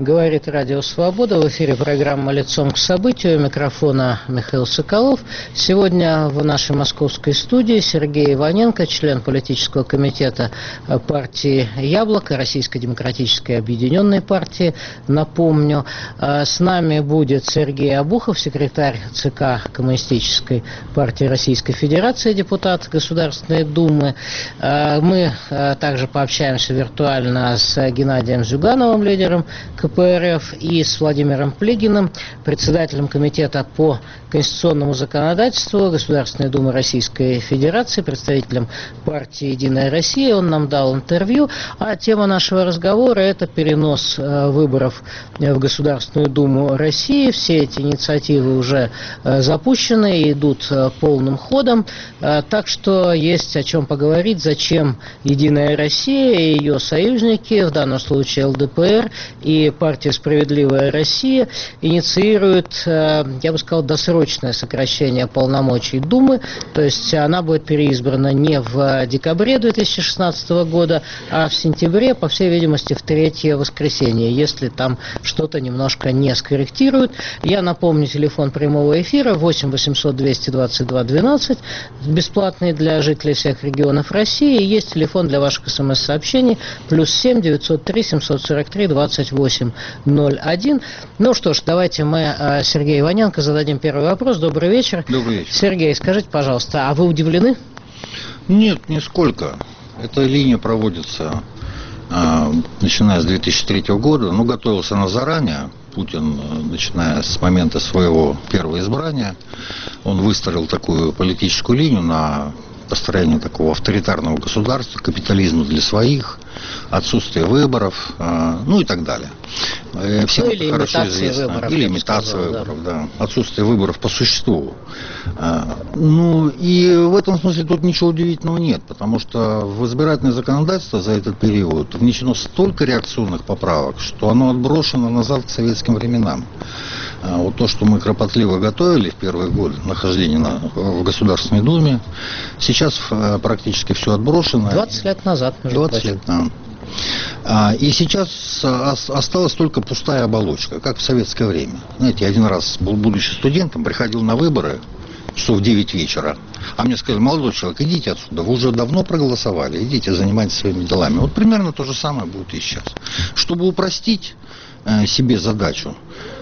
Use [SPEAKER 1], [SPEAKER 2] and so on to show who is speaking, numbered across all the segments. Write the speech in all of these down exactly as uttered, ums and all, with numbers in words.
[SPEAKER 1] Говорит Радио Свобода. В эфире программа «Лицом к событию». У микрофона Михаил Соколов. Сегодня в нашей московской студии Сергей Иваненко, член политического комитета партии «Яблоко», Российской демократической объединенной партии, напомню. С нами будет Сергей Обухов, секретарь ЦК Коммунистической партии Российской Федерации, депутат Государственной Думы. Мы также пообщаемся виртуально с Геннадием Зюгановым, лидером КПРФ, и с Владимиром Плигиным, председателем комитета по конституционному законодательству Государственной Думы Российской Федерации, представителем партии «Единая Россия». Он нам дал интервью, а тема нашего разговора – это перенос выборов в Государственную Думу России. Все эти инициативы уже запущены и идут полным ходом, так что есть о чем поговорить, зачем «Единая Россия» и ее союзники, в данном случае ЛДПР и партия «Справедливая Россия», инициируют, я бы сказал, досрочное сокращение полномочий Думы, то есть она будет переизбрана не в декабре две тысячи шестнадцатого года, а в сентябре, по всей видимости, в третье воскресенье, если там что-то немножко не скорректируют. Я напомню, телефон прямого эфира восемь восемьсот двести двадцать два двенадцать, бесплатный для жителей всех регионов России. И есть телефон для ваших смс-сообщений плюс семь девятьсот три семьсот сорок три двадцать восемь ноль один. Ну что ж, давайте мы Сергею Иваненко зададим первый вопрос. Добрый вечер.
[SPEAKER 2] Добрый вечер.
[SPEAKER 1] Сергей, скажите, пожалуйста, а вы удивлены?
[SPEAKER 2] Нет, нисколько. Эта линия проводится э, начиная с две тысячи третьего года, но готовился она заранее. Путин, начиная с момента своего первого избрания, он выстроил такую политическую линию на построение такого авторитарного государства, капитализма для своих, отсутствие выборов, э, ну и так далее. Всем
[SPEAKER 1] ну,
[SPEAKER 2] это хорошо известно.
[SPEAKER 1] Выборов,
[SPEAKER 2] или имитация
[SPEAKER 1] сказал,
[SPEAKER 2] выборов,
[SPEAKER 1] да.
[SPEAKER 2] да. Отсутствие выборов по существу. Э, ну и в этом смысле тут ничего удивительного нет, потому что в избирательное законодательство за этот период внесено столько реакционных поправок, что оно отброшено назад к советским временам. Вот то, что мы кропотливо готовили в первые годы нахождения на, в Государственной Думе, сейчас практически все отброшено.
[SPEAKER 1] двадцать лет назад.
[SPEAKER 2] двадцать лет, да. И сейчас осталась только пустая оболочка, как в советское время. Знаете, я один раз, был, будучи студентом, приходил на выборы часов в девять вечера, а мне сказали: молодой человек, идите отсюда, вы уже давно проголосовали, идите, занимайтесь своими делами. Вот примерно то же самое будет и сейчас. Чтобы упростить себе задачу,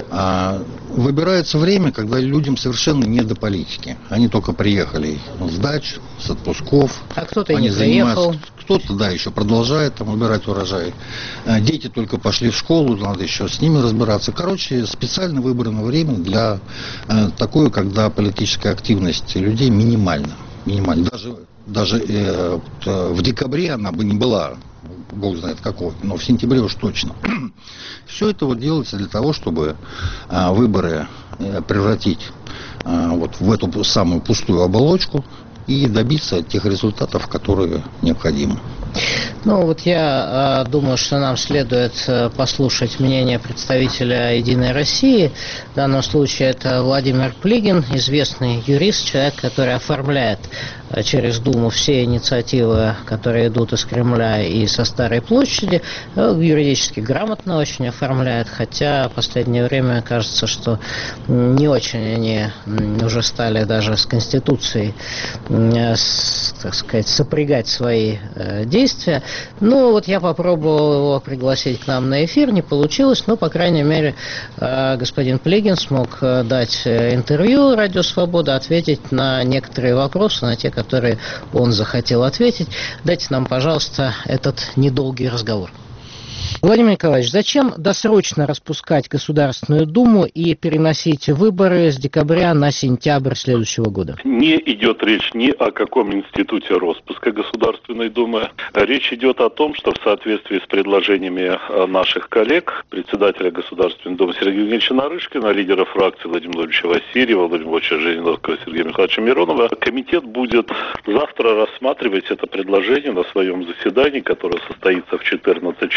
[SPEAKER 2] выбирается время, когда людям совершенно не до политики. Они только приехали с дач, с отпусков.
[SPEAKER 1] А кто-то
[SPEAKER 2] они
[SPEAKER 1] не приехал.
[SPEAKER 2] Кто-то, да, еще продолжает там убирать урожай. Дети только пошли в школу, надо еще с ними разбираться. Короче, специально выбрано время для такое, когда политическая активность людей минимальна. Минимальна. Даже, даже э, в декабре она бы не была, бог знает какой, но в сентябре уж точно. Все это вот делается для того, чтобы а, выборы а, превратить а, вот в эту самую пустую оболочку и добиться тех результатов, которые необходимы.
[SPEAKER 1] Ну вот я э, думаю, что нам следует э, послушать мнение представителя «Единой России». В данном случае это Владимир Плигин, известный юрист, человек, который оформляет э, через Думу все инициативы, которые идут из Кремля и со Старой площади. Э, юридически грамотно очень оформляет, хотя в последнее время кажется, что не очень они уже стали даже с Конституцией, э, с, так сказать, сопрягать свои э, действия. Ну, вот я попробовал его пригласить к нам на эфир, не получилось, но, по крайней мере, господин Плигин смог дать интервью «Радио Свобода», ответить на некоторые вопросы, на те, которые он захотел ответить. Дайте нам, пожалуйста, этот недолгий разговор. Владимир Николаевич, зачем досрочно распускать Государственную Думу и переносить выборы с декабря на сентябрь следующего года?
[SPEAKER 3] Не идет речь ни о каком институте распуска Государственной Думы. Речь идет о том, что в соответствии с предложениями наших коллег, председателя Государственной Думы Сергея Евгеньевича Нарышкина, лидера фракции Владимира Владимировича Васильева, Владимира Владимировича Жириновского, Сергея Михайловича Миронова, комитет будет завтра рассматривать это предложение на своем заседании, которое состоится в четырнадцать часов.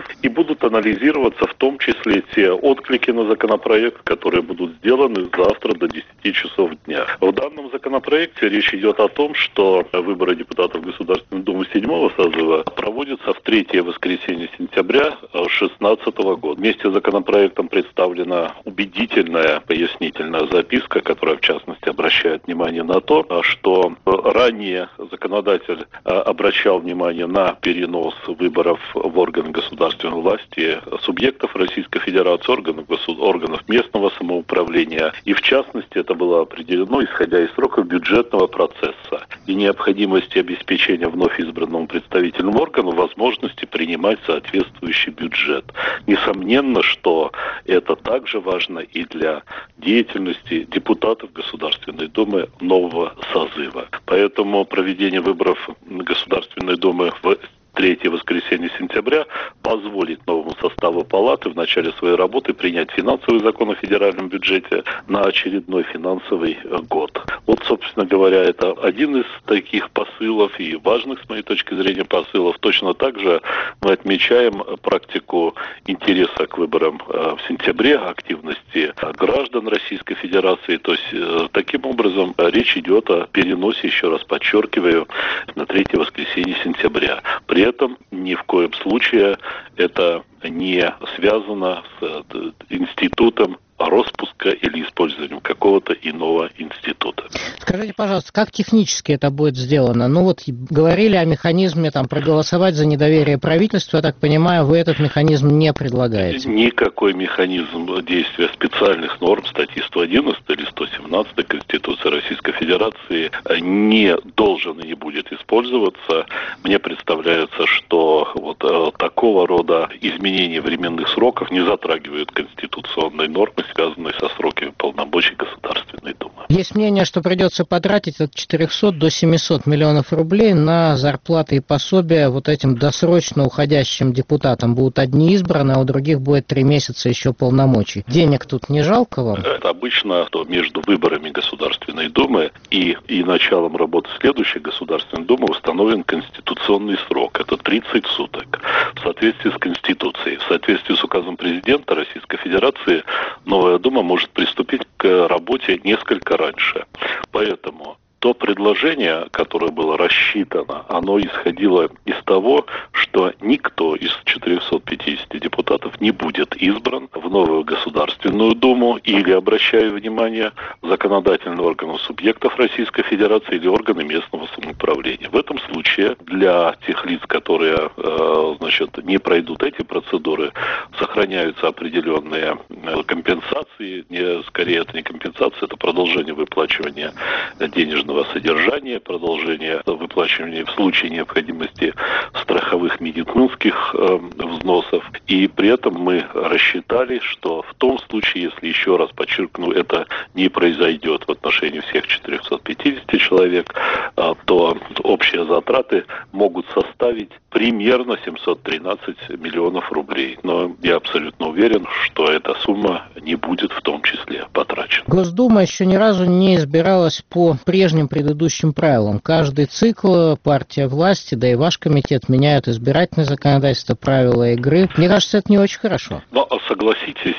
[SPEAKER 3] и будут анализироваться в том числе те отклики на законопроект, которые будут сделаны завтра до десяти часов дня. В данном законопроекте речь идет о том, что выборы депутатов Государственной Думы седьмого созыва проводятся в третье воскресенье сентября две тысячи шестнадцатого года. Вместе с законопроектом представлена убедительная пояснительная записка, которая в частности обращает внимание на то, что ранее законодатель обращал внимание на перенос выборов в органы государственной власти субъектов Российской Федерации, органов, органов местного самоуправления. И в частности это было определено, исходя из сроков бюджетного процесса и необходимости обеспечения вновь избранному представительному органу возможности принимать соответствующий бюджет. Несомненно, что это также важно и для деятельности депутатов Государственной Думы нового созыва. Поэтому проведение выборов Государственной Думы в третье воскресенье сентября позволит новому составу палаты в начале своей работы принять финансовый закон о федеральном бюджете на очередной финансовый год. Вот, собственно говоря, это один из таких посылов и важных, с моей точки зрения, посылов. Точно так же мы отмечаем практику интереса к выборам в сентябре, активности граждан Российской Федерации. То есть, таким образом, речь идет о переносе, еще раз подчеркиваю, на третье воскресенье сентября. При этом ни в коем случае это не связано с институтом распуска или использованием какого-то иного института.
[SPEAKER 1] Скажите, пожалуйста, как технически это будет сделано? Ну вот говорили о механизме там проголосовать за недоверие правительству, я так понимаю, вы этот механизм не предлагаете?
[SPEAKER 3] Никакой механизм действия специальных норм статьи сто одиннадцать или сто семнадцать Конституции Российской Федерации не должен и не будет использоваться. Мне представляется, что вот э, такого рода изменения временных сроков не затрагивают конституционные нормы, связанные со сроками полномочий Государственной Думы.
[SPEAKER 1] Есть мнение, что придется потратить от четырехсот до семисот миллионов рублей на зарплаты и пособия вот этим досрочно уходящим депутатам. Будут одни избраны, а у других будет три месяца еще полномочий. Денег тут не жалко вам?
[SPEAKER 3] Это обычно, что между выборами Государственной Думы и, и началом работы следующей Государственной Думы установлен конституционный срок. Это тридцать суток. В соответствии с Конституцией, в соответствии с указом президента Российской Федерации, новая Дума может приступить к работе несколько раньше. Поэтому то предложение, которое было рассчитано, оно исходило из того, что никто из четырехсот пятидесяти депутатов не будет избран в новую Государственную Думу или, обращаю внимание, законодательный орган субъектов Российской Федерации или органы местного самоуправления. В этом случае для тех лиц, которые э, значит, не пройдут эти процедуры, сохраняются определенные компенсации. Не, скорее, это не компенсация, это продолжение выплачивания денежных содержания, продолжение выплачивания в случае необходимости страховых медицинских э, взносов. И при этом мы рассчитали, что в том случае, если, еще раз подчеркну, это не произойдет в отношении всех четырехсот пятидесяти человек, э, то общие затраты могут составить примерно семьсот тринадцать миллионов рублей. Но я абсолютно уверен, что эта сумма не будет в том числе потрачена.
[SPEAKER 1] Госдума еще ни разу не избиралась по прежним предыдущим правилам. Каждый цикл партия власти, да и ваш комитет меняют избирательное законодательство, правила игры. Мне кажется, это не очень хорошо.
[SPEAKER 3] Но согласитесь,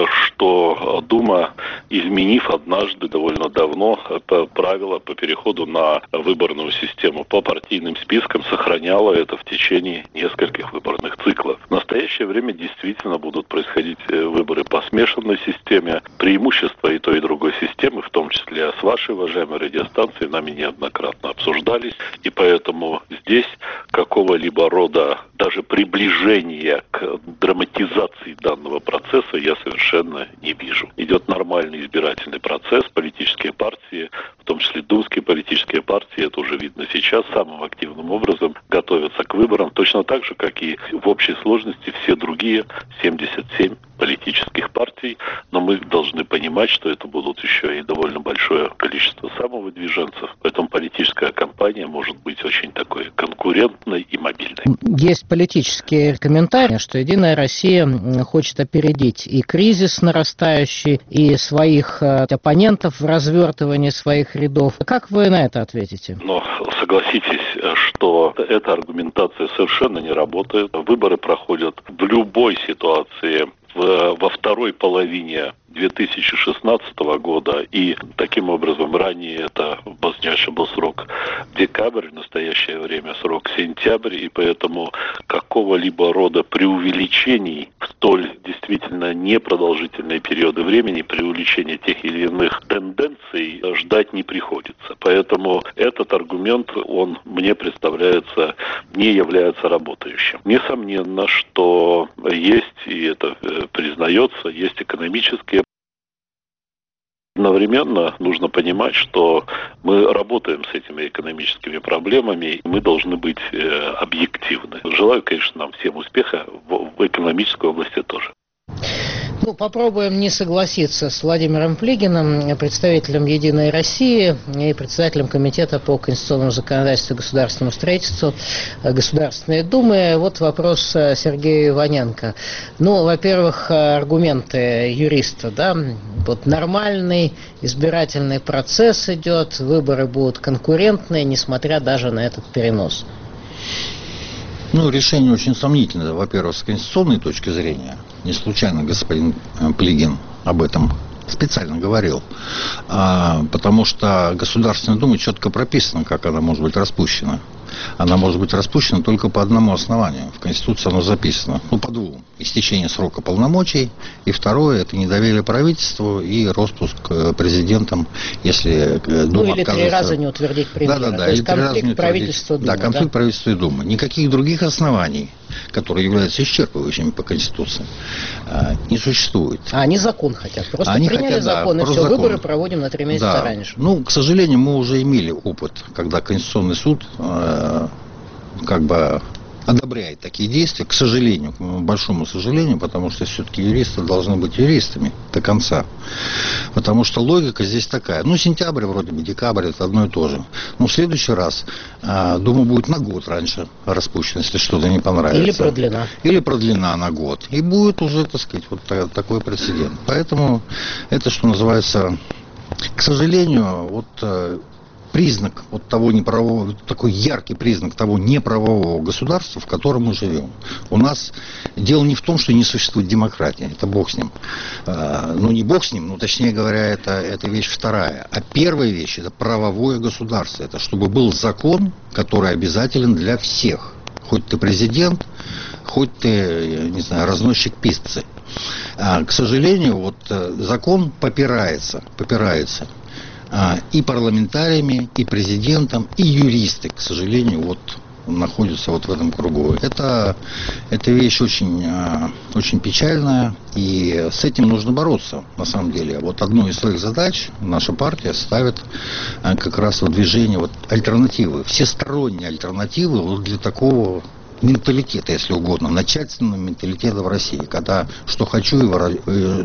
[SPEAKER 3] что Дума, изменив однажды довольно давно правила по переходу на выборную систему по партийным спискам, сохраняла это в течение нескольких выборных циклов. В настоящее время действительно будут происходить выборы по смешанной системе. Преимущества и той, и другой системы, в том числе с вашей, уважаемой радиостанцией, нами неоднократно обсуждались. И поэтому здесь какого-либо рода даже приближения к драматизации данного процесса я совершенно не вижу. Идет нормальный избирательный процесс. Политические партии, в том числе думские политические партии, это уже видно сейчас, самым активным образом готовятся к выборам, точно так же, как и в общей сложности все другие семьдесят семь политических партий, но мы должны понимать, что это будут еще и довольно большое количество самовыдвиженцев, поэтому политическая кампания может быть очень такой конкурентной и мобильной.
[SPEAKER 1] Есть политические комментарии, что «Единая Россия» хочет опередить и кризис нарастающий, и своих оппонентов в развертывании своих рядов. Как вы на это ответите?
[SPEAKER 3] Но согласитесь, что эта аргументация совершенно не работает. Выборы проходят в любой ситуации в, во второй половине две тысячи шестнадцатого года, и таким образом ранее это обозначен был срок декабрь, в настоящее время срок сентябрь, и поэтому какого-либо рода преувеличений в столь действительно непродолжительные периоды времени, преувеличения тех или иных тенденций ждать не приходится. Поэтому этот аргумент, он мне представляется, не является работающим. Несомненно, что есть, и это признается, есть экономические. Одновременно нужно понимать, что мы работаем с этими экономическими проблемами, и мы должны быть э, объективны. Желаю, конечно, нам всем успеха в, в экономической области тоже.
[SPEAKER 1] Ну, попробуем не согласиться с Владимиром Плигиным, представителем «Единой России» и председателем Комитета по конституционному законодательству и государственному строительству Государственной Думы. Вот вопрос Сергею Иваненко. Ну, во-первых, аргументы юриста, да, вот нормальный избирательный процесс идет, выборы будут конкурентные, несмотря даже на этот перенос.
[SPEAKER 2] Ну, решение очень сомнительное, во-первых, с конституционной точки зрения. Не случайно господин Плигин об этом специально говорил. А, потому что Государственная Дума четко прописано, как она может быть распущена. Она может быть распущена только по одному основанию. В Конституции оно записано. Ну, по двум. Истечение срока полномочий. И второе, это недоверие правительству и распуск президентом, если Дума
[SPEAKER 1] Ну, или три раза не утвердить премьера.
[SPEAKER 2] Да, да, да.
[SPEAKER 1] То есть конфликт правительства и Думы.
[SPEAKER 2] Да, конфликт да? правительства и Думы. Никаких других оснований, которые являются исчерпывающими по Конституции, не существует.
[SPEAKER 1] А они закон хотят. Просто
[SPEAKER 2] они
[SPEAKER 1] приняли
[SPEAKER 2] хотят,
[SPEAKER 1] закон,
[SPEAKER 2] да,
[SPEAKER 1] и все,
[SPEAKER 2] закон.
[SPEAKER 1] Выборы проводим на три месяца
[SPEAKER 2] да.
[SPEAKER 1] раньше.
[SPEAKER 2] Ну, к сожалению, мы уже имели опыт, когда Конституционный суд э, как бы одобряет такие действия, к сожалению, к большому сожалению, потому что все-таки юристы должны быть юристами до конца. Потому что логика здесь такая. Ну, сентябрь, вроде бы, декабрь, это одно и то же. Но в следующий раз э, Дума будет на год раньше распущена, если что-то не понравится.
[SPEAKER 1] Или продлена.
[SPEAKER 2] Или продлена на год. И будет уже, так сказать, вот такой прецедент. Поэтому это, что называется, к сожалению, вот... Э, признак вот того неправового, такой яркий признак того неправового государства, в котором мы живем. У нас дело не в том, что не существует демократия, это бог с ним. А, ну, не бог с ним, ну, точнее говоря, это, это вещь вторая. А первая вещь, это правовое государство. Это чтобы был закон, который обязателен для всех. Хоть ты президент, хоть ты, не знаю, разносчик пиццы. А, к сожалению, вот закон попирается, попирается. И парламентариями, и президентом, и юристы, к сожалению, вот находятся вот в этом кругу. Это, это вещь очень, очень печальная, и с этим нужно бороться, на самом деле. Вот одну из своих задач наша партия ставит как раз в движение вот альтернативы, всесторонние альтернативы вот для такого менталитета, если угодно, начальственного менталитета в России, когда что хочу и, вора...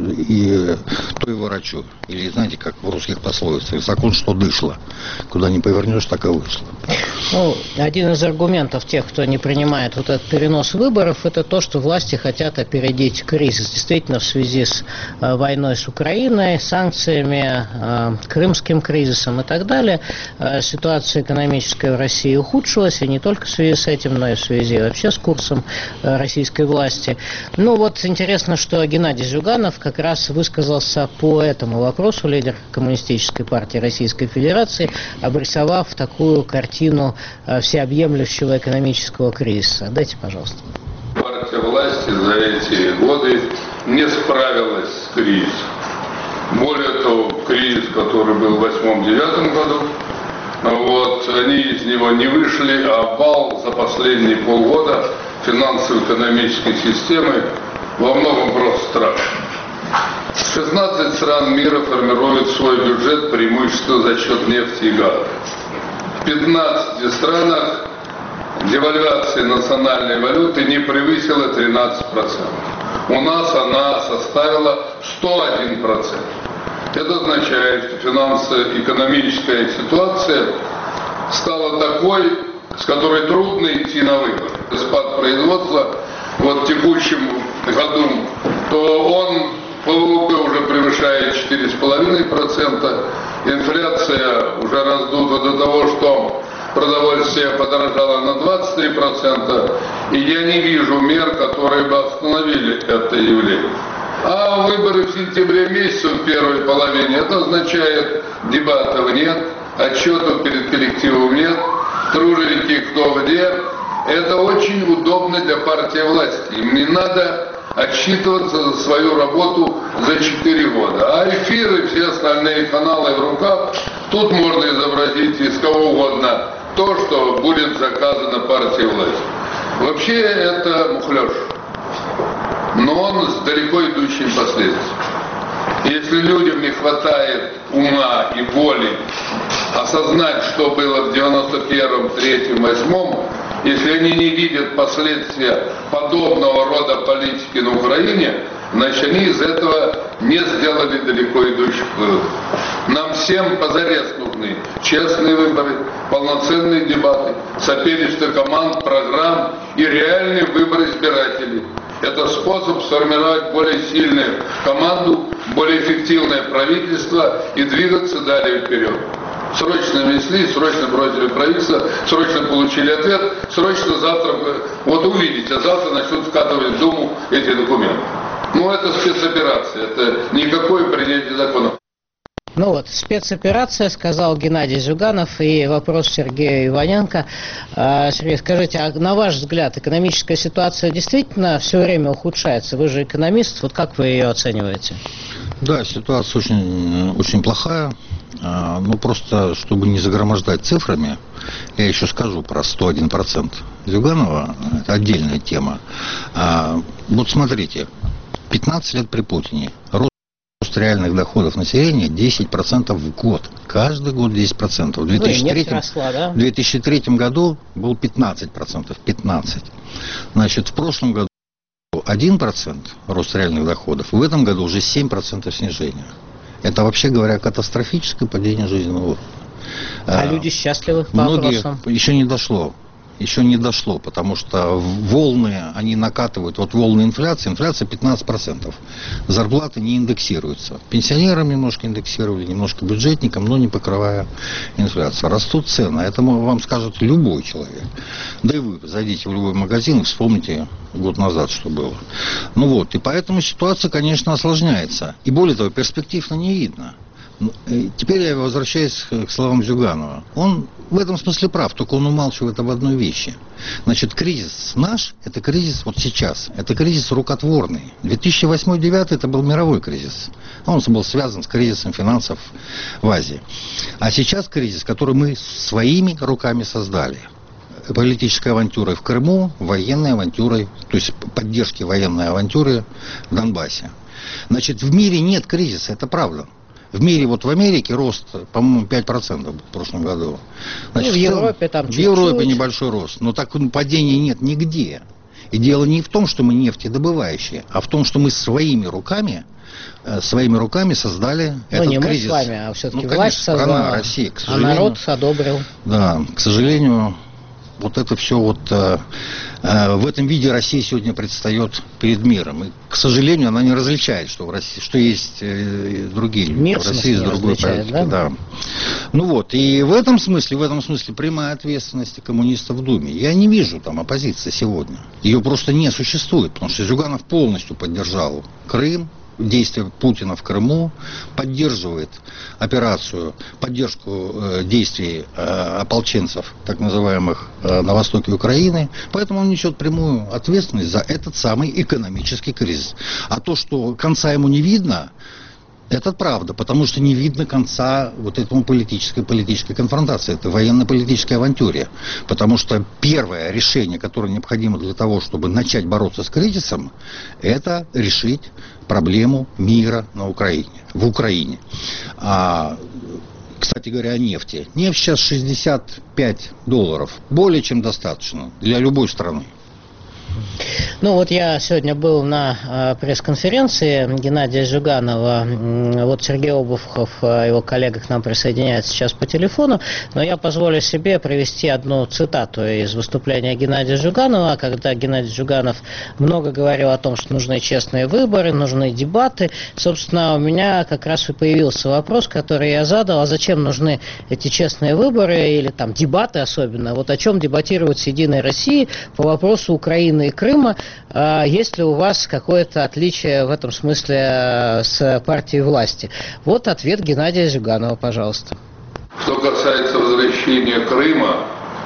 [SPEAKER 2] и то и ворочу. Или, знаете, как в русских пословицах, закон что дышло. Куда не повернешь, так и вышло.
[SPEAKER 1] Ну, один из аргументов тех, кто не принимает вот этот перенос выборов, это то, что власти хотят опередить кризис. Действительно, в связи с э, войной с Украиной, санкциями, э, крымским кризисом и так далее, э, ситуация экономическая в России ухудшилась, и не только в связи с этим, но и в связи вообще с курсом э, российской власти. Ну, вот интересно, что Геннадий Зюганов как раз высказался по этому вопросу, лидер Коммунистической партии Российской Федерации, обрисовав такую картину э, всеобъемлющего экономического кризиса. Дайте, пожалуйста.
[SPEAKER 4] Партия власти за эти годы не справилась с кризисом. Более того, кризис, который был в восьмом-девятом году, вот, они из него не вышли, а обвал за последние полгода финансово-экономической системы во многом просто страшен. шестнадцать стран мира формируют свой бюджет преимущественно за счет нефти и газа. В пятнадцати странах девальвация национальной валюты не превысила тринадцать процентов. У нас она составила сто один процент. Это означает, что финансово-экономическая ситуация стала такой, с которой трудно идти на выборы. Спад производства вот в текущем году, то он по ВВП уже превышает четыре с половиной процента, инфляция уже раздута до того, что продовольствие подорожало на двадцать три процента, и я не вижу мер, которые бы остановили это явление. А выборы в сентябре месяце, в первой половине, это означает, дебатов нет, отчетов перед коллективом нет, труженики кто где. Это очень удобно для партии власти. Им не надо отчитываться за свою работу за четыре года. А эфиры, все остальные каналы в руках, тут можно изобразить из кого угодно то, что будет заказано партией власти. Вообще это мухлёж, но он с далеко идущими последствиями. Если людям не хватает ума и воли осознать, что было в девяносто первом, третьем, восьмом, если они не видят последствия подобного рода политики на Украине, значит, они из этого не сделали далеко идущих выводов. Нам всем позарез нужны честные выборы, полноценные дебаты, соперничество команд, программ и реальный выбор избирателей. Это способ сформировать более сильную команду, более эффективное правительство и двигаться далее вперед. Срочно внесли, срочно бросили правительство, срочно получили ответ, срочно завтра, вот увидите, завтра начнут вкатывать в Думу эти документы. Ну, это спецоперация, это никакое принятие закона.
[SPEAKER 1] Ну вот, спецоперация, сказал Геннадий Зюганов, и вопрос Сергею Иваненко. Сергей, скажите, а на ваш взгляд, экономическая ситуация действительно все время ухудшается? Вы же экономист, вот как вы ее оцениваете?
[SPEAKER 2] Да, ситуация очень, очень плохая. Ну, просто, чтобы не загромождать цифрами, я еще скажу про сто один процент Зюганова, это отдельная тема. Вот смотрите, пятнадцать лет при Путине, рост реальных доходов населения десять процентов в год. Каждый год десять процентов. В две тысячи третьем, росла, да? В две тысячи третьем году был пятнадцать процентов. пятнадцать. Значит, в прошлом году один процент рост реальных доходов. В этом году уже семь процентов снижения. Это, вообще говоря, катастрофическое падение жизненного уровня.
[SPEAKER 1] А, а люди счастливы по
[SPEAKER 2] Многие
[SPEAKER 1] вопросам?
[SPEAKER 2] Еще не дошло. Еще не дошло, потому что волны, они накатывают, вот волны инфляции, инфляция пятнадцать процентов, зарплаты не индексируются. Пенсионерам немножко индексировали, немножко бюджетникам, но не покрывая инфляцию. Растут цены, это вам скажет любой человек. Да и вы зайдите в любой магазин и вспомните год назад, что было. Ну вот, и поэтому ситуация, конечно, осложняется. И более того, перспективно не видно. Теперь я возвращаюсь к словам Зюганова. Он в этом смысле прав, только он умалчивает об одной вещи. Значит, кризис наш, это кризис вот сейчас, это кризис рукотворный. две тысячи восьмой — две тысячи девятый это был мировой кризис. Он был связан с кризисом финансов в Азии. А сейчас кризис, который мы своими руками создали. Политической авантюрой в Крыму, военной авантюрой, то есть поддержки военной авантюры в Донбассе. Значит, в мире нет кризиса, это правда. В мире, вот в Америке рост, по-моему, пять процентов в прошлом году. Значит,
[SPEAKER 1] ну, в Европе там чуть-чуть.
[SPEAKER 2] В Европе небольшой рост, но так падения нет нигде. И дело не в том, что мы нефтедобывающие, а в том, что мы своими руками, своими руками создали ну, этот
[SPEAKER 1] не
[SPEAKER 2] кризис.
[SPEAKER 1] Мы с вами, а все-таки
[SPEAKER 2] ну,
[SPEAKER 1] власть
[SPEAKER 2] конечно,
[SPEAKER 1] создала,
[SPEAKER 2] страна, Россия, к
[SPEAKER 1] а народ одобрил.
[SPEAKER 2] Да, к сожалению, вот это все вот э, э, в этом виде Россия сегодня предстает перед миром. И, к сожалению, она не различает, что в России, что есть э, другие люди.
[SPEAKER 1] Мир
[SPEAKER 2] в России с другой политикой.
[SPEAKER 1] Да?
[SPEAKER 2] Да. Ну вот, и в этом смысле, в этом смысле прямая ответственность коммунистов в Думе. Я не вижу там оппозиции сегодня. Ее просто не существует, потому что Зюганов полностью поддержал Крым, действия Путина в Крыму, поддерживает операцию, поддержку э, действий э, ополченцев, так называемых, э, на востоке Украины. Поэтому он несет прямую ответственность за этот самый экономический кризис. А то, что конца ему не видно, это правда, потому что не видно конца вот этому политической, политической конфронтации, это военно-политической авантюре. Потому что первое решение, которое необходимо для того, чтобы начать бороться с кризисом, это решить проблему мира на Украине, в Украине. А, кстати говоря, о нефти. Нефть сейчас шестьдесят пять долларов. Более чем достаточно для любой страны.
[SPEAKER 1] Ну вот я сегодня был на э, пресс-конференции Геннадия Жуганова. Вот Сергей Обухов, его коллега, к нам присоединяется сейчас по телефону. Но я позволю себе привести одну цитату из выступления Геннадия Жуганова, когда Геннадий Жуганов много говорил о том, что нужны честные выборы, нужны дебаты. Собственно, у меня как раз и появился вопрос, который я задал: а зачем нужны эти честные выборы или там дебаты особенно? Вот о чем дебатировать с Единой Россией по вопросу Украины и Крыма? Есть ли у вас какое-то отличие в этом смысле с партией власти? Вот ответ Геннадия Зюганова, пожалуйста.
[SPEAKER 4] Что касается возвращения Крыма,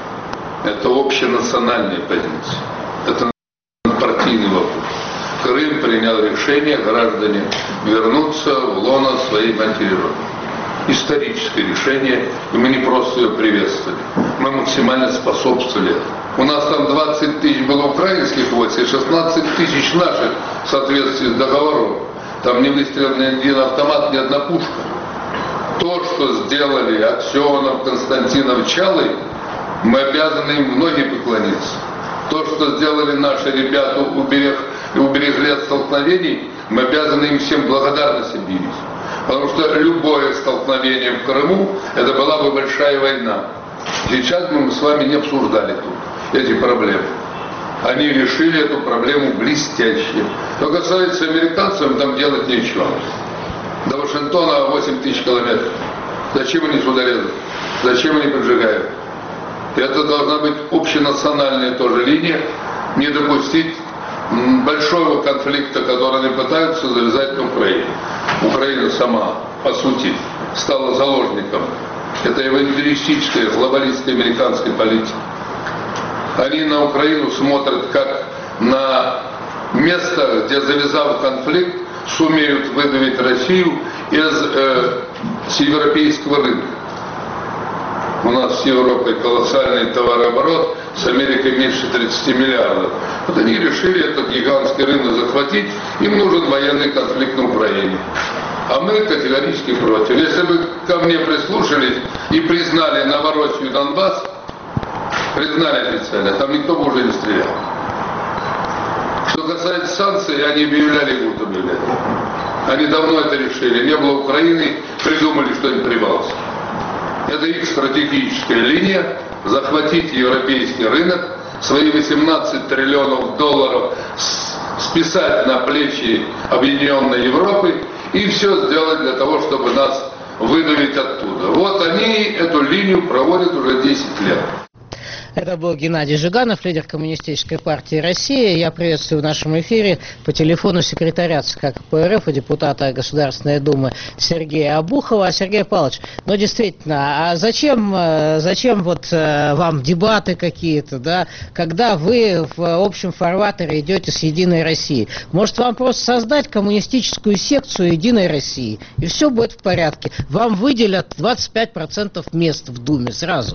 [SPEAKER 4] это общенациональная позиция. Это партийный вопрос. Крым принял решение граждане вернуться в лоно своей матери Родины. Историческое решение, и мы не просто ее приветствовали, мы максимально способствовали. У нас там двадцать тысяч было украинских войск и шестнадцать тысяч наших в соответствии с договором. Там не выстрелил ни один автомат, ни одна пушка. То, что сделали Аксенов, Константинов, Чалый, мы обязаны им в ноги поклониться. То, что сделали наши ребята, уберег, уберегли от столкновений, мы обязаны им всем благодарность объявить. Потому что любое столкновение в Крыму, это была бы большая война. Сейчас мы с вами не обсуждали тут эти проблемы. Они решили эту проблему блестяще. Что касается американцев, там делать нечего. До Вашингтона восемь тысяч километров. Зачем они сюда лезут? Зачем они поджигают? Это должна быть общенациональная тоже линия. Не допустить большого конфликта, который они пытаются завязать на Украине. Украина сама, по сути, стала заложником этой авантюристической, глобалистской американской политики. Они на Украину смотрят как на место, где, завязав конфликт, сумеют выдавить Россию из э, европейского рынка. У нас с Европой колоссальный товарооборот, с Америкой меньше тридцати миллиардов. Вот они решили этот гигантский рынок захватить, им нужен военный конфликт на Украине. А мы категорически против. Если бы ко мне прислушались и признали Новороссию и Донбасс, признали официально, там никто бы уже не стрелял. Что касается санкций, они объявляли, будут объявлять. Они давно это решили. Не было Украины, придумали что-нибудь Прибалтику. Это их стратегическая линия – захватить европейский рынок, свои восемнадцать триллионов долларов списать на плечи Объединенной Европы и все сделать для того, чтобы нас выдавить оттуда. Вот они эту линию проводят уже десять лет.
[SPEAKER 1] Это был Геннадий Жуганов, лидер Коммунистической партии России. Я приветствую в нашем эфире по телефону секретаря ЦК КПРФ и депутата Государственной Думы Сергея Обухова. Сергей Павлович, ну действительно, а зачем, зачем вот вам дебаты какие-то, да, когда вы в общем фарватере идете с Единой Россией? Может, вам просто создать коммунистическую секцию Единой России, и все будет в порядке. Вам выделят двадцать пять процентов мест в Думе сразу.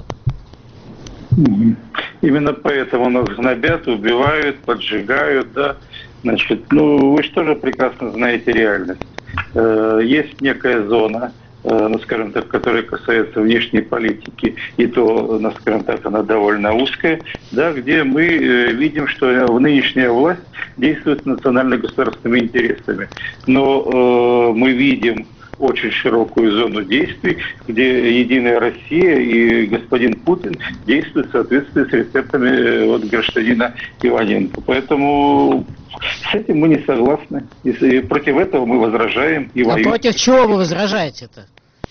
[SPEAKER 5] Именно поэтому нас гнобят, убивают, поджигают, да. Значит, ну, вы же тоже прекрасно знаете реальность. Э, есть некая зона, э, ну, скажем так, которая касается внешней политики, и то, ну, скажем так, она довольно узкая, да, где мы э, видим, что нынешняя власть действует с национально-государственными интересами. Но э, мы видим очень широкую зону действий, где Единая Россия и господин Путин действуют в соответствии с рецептами вот, гражданина Иваненко. Поэтому с этим мы не согласны. И против этого мы возражаем и воюем.
[SPEAKER 1] А против чего вы возражаете-то?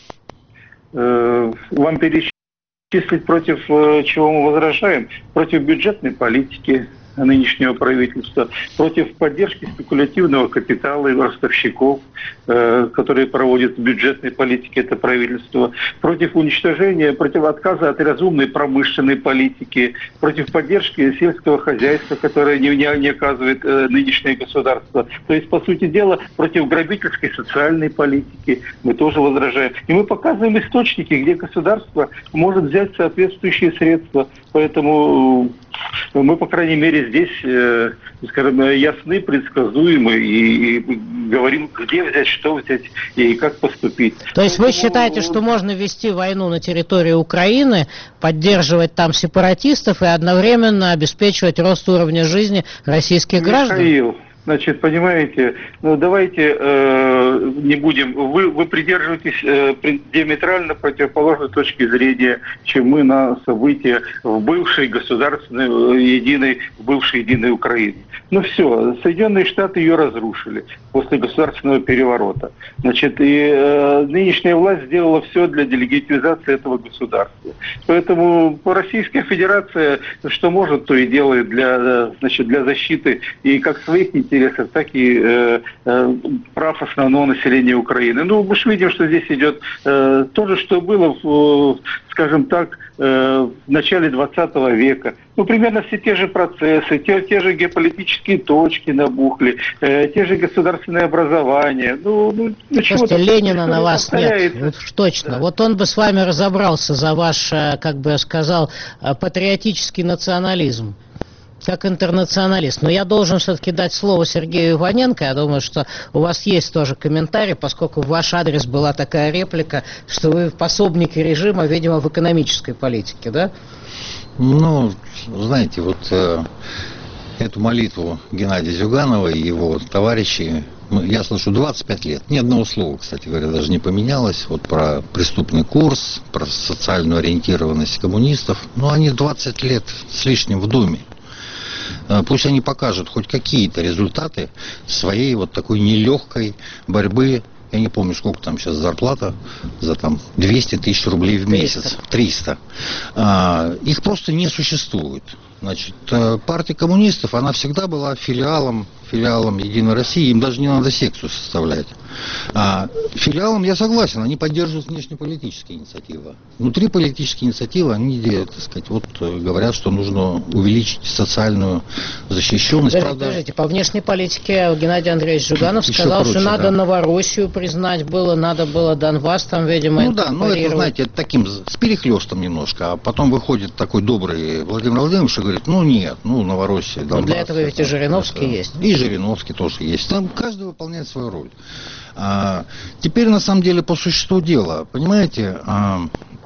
[SPEAKER 5] Вам перечислить, против чего мы возражаем? Против бюджетной политики нынешнего правительства, против поддержки спекулятивного капитала и ростовщиков, э, которые проводят в бюджетной политике это правительство, против уничтожения, против отказа от разумной промышленной политики, против поддержки сельского хозяйства, которое не, не, не оказывает э, нынешнее государство. То есть, по сути дела, против грабительской социальной политики мы тоже возражаем. И мы показываем источники, где государство может взять соответствующие средства. Поэтому мы, по крайней мере, здесь, э, скажем, ясны, предсказуемы и, и говорим, где взять, что взять и как поступить.
[SPEAKER 1] То есть вы считаете, что можно вести войну на территории Украины, поддерживать там сепаратистов и одновременно обеспечивать рост уровня жизни российских граждан?
[SPEAKER 5] Михаил, значит, понимаете, ну давайте э, не будем, вы, вы придерживаетесь э, диаметрально противоположной точки зрения, чем мы на события в бывшей государственной единой, в бывшей единой Украине. Ну все, Соединенные Штаты ее разрушили после государственного переворота. Значит, и э, нынешняя власть сделала все для делегитимизации этого государства. Поэтому Российская Федерация что может, то и делает для, значит, для защиты и как своих интересов, так и э, э, прав основного населения Украины. Ну, мы же видим, что здесь идет э, то же, что было в, скажем так, э, в начале двадцатого века. Ну, примерно все те же процессы, те, те же геополитические точки набухли, э, те же государственные образования. Ну, ну,
[SPEAKER 1] Слушайте, Ленина на вас нет, вот, точно. Да. Вот он бы с вами разобрался за ваш, как бы я сказал, патриотический национализм, как интернационалист. Но я должен все-таки дать слово Сергею Иваненко. Я думаю, что у вас есть тоже комментарий, поскольку в ваш адрес была такая реплика, что вы пособники режима, видимо, в экономической политике, да?
[SPEAKER 2] Ну, знаете, вот э, эту молитву Геннадия Зюганова и его товарищей, я слышу двадцать пять лет, ни одного слова, кстати говоря, даже не поменялось, вот про преступный курс, про социальную ориентированность коммунистов, но они двадцать лет с лишним в Думе. Пусть они покажут хоть какие-то результаты своей вот такой нелегкой борьбы. Я не помню, сколько там сейчас зарплата за там двести тысяч рублей в месяц. триста. А, их просто не существует. Значит, партия коммунистов, она всегда была филиалом, филиалом Единой России, им даже не надо секцию составлять. А, филиалом, я согласен, они поддерживают внешнеполитические инициативы. Внутри политические инициативы, они, так сказать, вот говорят, что нужно увеличить социальную защищенность.
[SPEAKER 1] Подождите,
[SPEAKER 2] правда,
[SPEAKER 1] подождите, по внешней политике Геннадий Андреевич Зюганов сказал, прочее, что надо да. Новороссию признать было, надо было Донбасс там, видимо,
[SPEAKER 2] ну да, ну это, знаете, таким, с перехлестом немножко, а потом выходит такой добрый Владимир Владимирович и говорит, ну нет, ну Новороссия, Донбасс.
[SPEAKER 1] Но для этого ведь и Жириновский
[SPEAKER 2] это,
[SPEAKER 1] есть.
[SPEAKER 2] И Жириновский тоже есть. Там каждый выполняет свою роль. А, теперь, на самом деле, по существу дела, понимаете, а,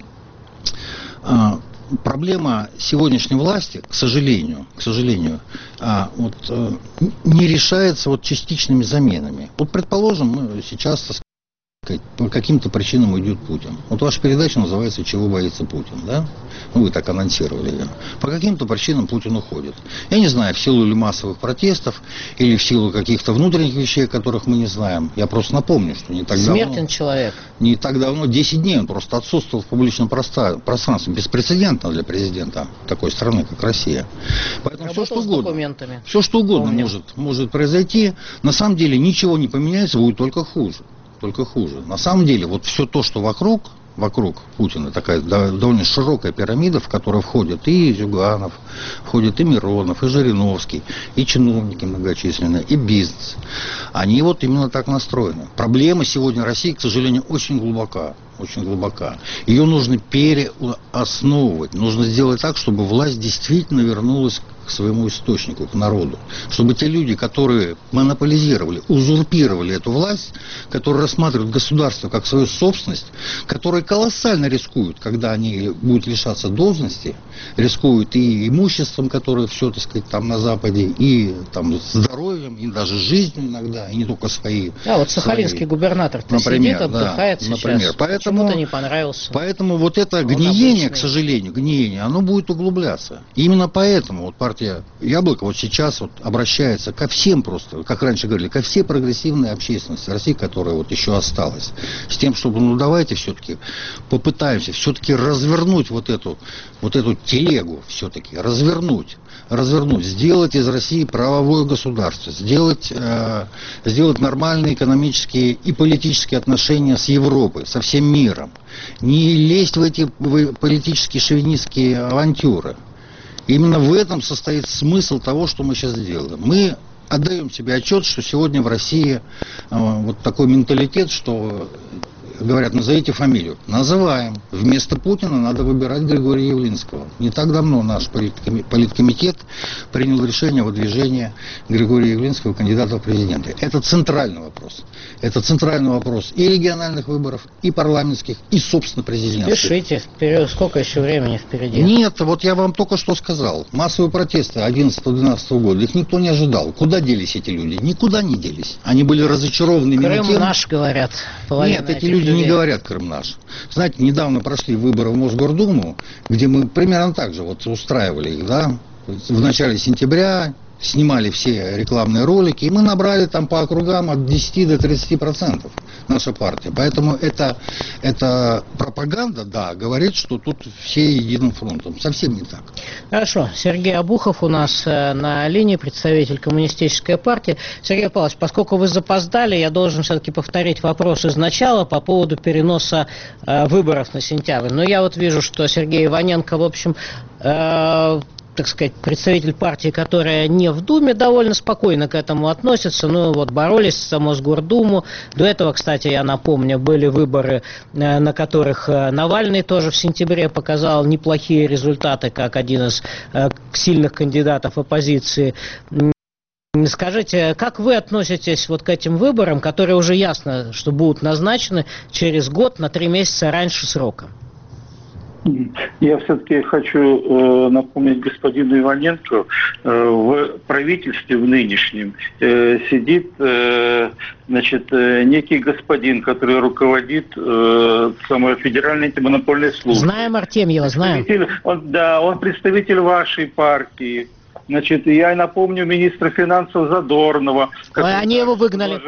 [SPEAKER 2] а, проблема сегодняшней власти, к сожалению, к сожалению, а, вот, а, не решается вот частичными заменами. Вот, предположим, мы сейчас, так сказать, по каким-то причинам уйдет Путин. Вот ваша передача называется «Чего боится Путин», да? Ну, вы так анонсировали ее. По каким-то причинам Путин уходит. Я не знаю, в силу или массовых протестов, или в силу каких-то внутренних вещей, которых мы не знаем. Я просто напомню, что не так давно...
[SPEAKER 1] Смертен человек.
[SPEAKER 2] Не так давно, десять дней он просто отсутствовал в публичном пространстве. Беспрецедентно для президента такой страны, как Россия. Поэтому все что угодно, все, что угодно может, может произойти. На самом деле ничего не поменяется, будет только хуже. Только хуже. На самом деле, вот все то, что вокруг, вокруг Путина, такая довольно широкая пирамида, в которую входят и Зюганов, входят и Миронов, и Жириновский, и чиновники многочисленные, и бизнес. Они вот именно так настроены. Проблема сегодня России, к сожалению, очень глубока. Очень глубока. Ее нужно переосновывать. Нужно сделать так, чтобы власть действительно вернулась к своему источнику, к народу. Чтобы те люди, которые монополизировали, узурпировали эту власть, которые рассматривают государство как свою собственность, которые колоссально рискуют, когда они будут лишаться должности, рискуют и имуществом, которое все, так сказать, там на Западе, и там здоровьем, и даже жизнью иногда, и не только свои.
[SPEAKER 1] А вот сахалинский губернатор сидит, отдыхает да,
[SPEAKER 2] например,
[SPEAKER 1] сейчас.
[SPEAKER 2] Поэтому,
[SPEAKER 1] Почему-то не понравился.
[SPEAKER 2] Поэтому вот это Он гниение, обычный. К сожалению, гниение, оно будет углубляться. И именно поэтому вот партия Яблоко вот сейчас вот обращается ко всем просто, как раньше говорили, ко всей прогрессивной общественности России, которая вот еще осталась, с тем, чтобы, ну давайте все-таки попытаемся все-таки развернуть вот эту, вот эту телегу, все-таки развернуть. развернуть, сделать из России правовое государство, сделать, э, сделать нормальные экономические и политические отношения с Европой, со всем миром. Не лезть в эти в политические шовинистские авантюры. Именно в этом состоит смысл того, что мы сейчас делаем. Мы отдаем себе отчет, что сегодня в России э, вот такой менталитет, что говорят, назовите фамилию. Называем. Вместо Путина надо выбирать Григория Явлинского. Не так давно наш политкомитет принял решение о выдвижении Григория Явлинского кандидата в президенты. Это центральный вопрос. Это центральный вопрос и региональных выборов, и парламентских, и, собственно, президентских.
[SPEAKER 1] Пишите. Вперед. Сколько еще времени впереди?
[SPEAKER 2] Нет, вот я вам только что сказал. Массовые протесты одиннадцатого-двенадцатого года, их никто не ожидал. Куда делись эти люди? Никуда не делись. Они были разочарованы.
[SPEAKER 1] Крым тем... наш, говорят.
[SPEAKER 2] Нет, эти люди людей. не говорят Крым наш. Знаете, недавно прошли выборы в Мосгордуму, где мы примерно так же вот устраивали их, да, в начале сентября, снимали все рекламные ролики, и мы набрали там по округам от десяти до тридцати процентов наша партия. Поэтому это, это пропаганда, да, говорит, что тут все единым фронтом. Совсем не так.
[SPEAKER 1] Хорошо. Сергей Обухов у нас на линии, представитель Коммунистической партии. Сергей Павлович, поскольку вы запоздали, я должен все-таки повторить вопрос из начала по поводу переноса э, выборов на сентябрь. Но я вот вижу, что Сергей Иваненко, в общем, э, так сказать, представитель партии, которая не в Думе, довольно спокойно к этому относится. Ну, вот боролись за Мосгордуму. До этого, кстати, я напомню, были выборы, на которых Навальный тоже в сентябре показал неплохие результаты, как один из сильных кандидатов оппозиции. Скажите, как вы относитесь вот к этим выборам, которые уже ясно, что будут назначены через год на три месяца раньше срока?
[SPEAKER 5] Я все-таки хочу э, напомнить господину Иваненко, э, в правительстве в нынешнем э, сидит э, значит, э, некий господин, который руководит э, самой Федеральной антимонопольной службой.
[SPEAKER 1] Знаем Артемьева, знаем.
[SPEAKER 5] Он, да, он представитель вашей партии. Значит, я напомню министра финансов Задорнова.
[SPEAKER 1] Они его выгнали.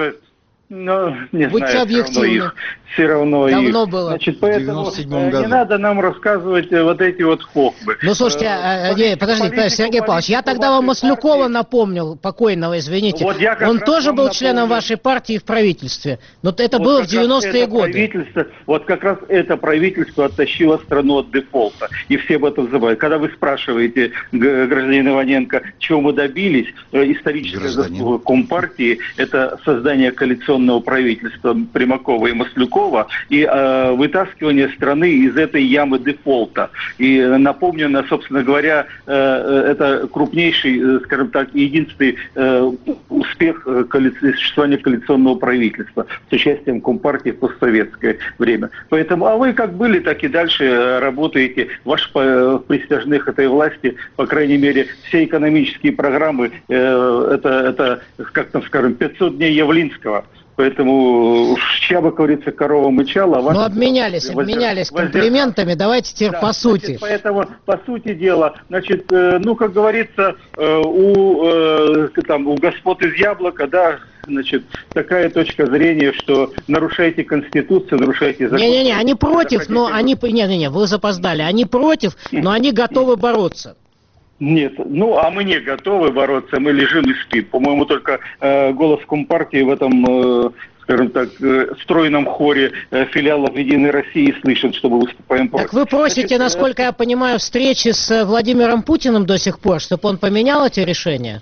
[SPEAKER 5] Ну, не
[SPEAKER 1] Будьте
[SPEAKER 5] знаю,
[SPEAKER 1] объективны.
[SPEAKER 5] Все равно
[SPEAKER 1] Давно
[SPEAKER 5] их.
[SPEAKER 1] было.
[SPEAKER 5] Значит, поэтому не надо нам рассказывать вот эти вот хохмы.
[SPEAKER 1] Ну, слушайте, а, не, подождите, подождите, Сергей Павлович, я тогда вам Маслюкова партии напомнил, покойного, извините. Вот Он тоже был напомню. членом вашей партии в правительстве, но это вот было в девяностые годы.
[SPEAKER 5] Вот как раз это правительство оттащило страну от дефолта, и все об этом забывают. Когда вы спрашиваете, гражданин Иваненко, чего мы добились, историческая заслуга Компартии, это создание коалиционного правительства Примакова и Маслюкова, и э, вытаскивание страны из этой ямы дефолта. И напомню, собственно говоря, э, это крупнейший, скажем так, единственный э, успех коали... существования коалиционного правительства с участием Компартии в постсоветское время. Поэтому, а вы как были, так и дальше работаете. Ваши присяжных этой власти, по крайней мере, все экономические программы, э, это, это, как там скажем, пятьсот дней Явлинского. Поэтому, чья бы, говорится, корова мычала... А
[SPEAKER 1] ну, обменялись, воздер... обменялись комплиментами, давайте теперь да, по сути.
[SPEAKER 5] Значит, поэтому, по сути дела, значит, э, ну, как говорится, э, у, э, там, у господ из Яблока, да, значит, такая точка зрения, что нарушаете Конституцию, нарушаете закон.
[SPEAKER 1] Не-не-не, они против, но они... Не-не-не, вы запоздали. Они против, но они готовы бороться.
[SPEAKER 5] Нет, ну а мы не готовы бороться, мы лежим и спим. По-моему, только э, голос Компартии в этом, э, скажем так, э, стройном хоре э, филиалов Единой России слышат, что мы выступаем против.
[SPEAKER 1] Так вы просите, Значит, насколько я понимаю, встречи с Владимиром Путиным до сих пор, чтобы он поменял эти решения?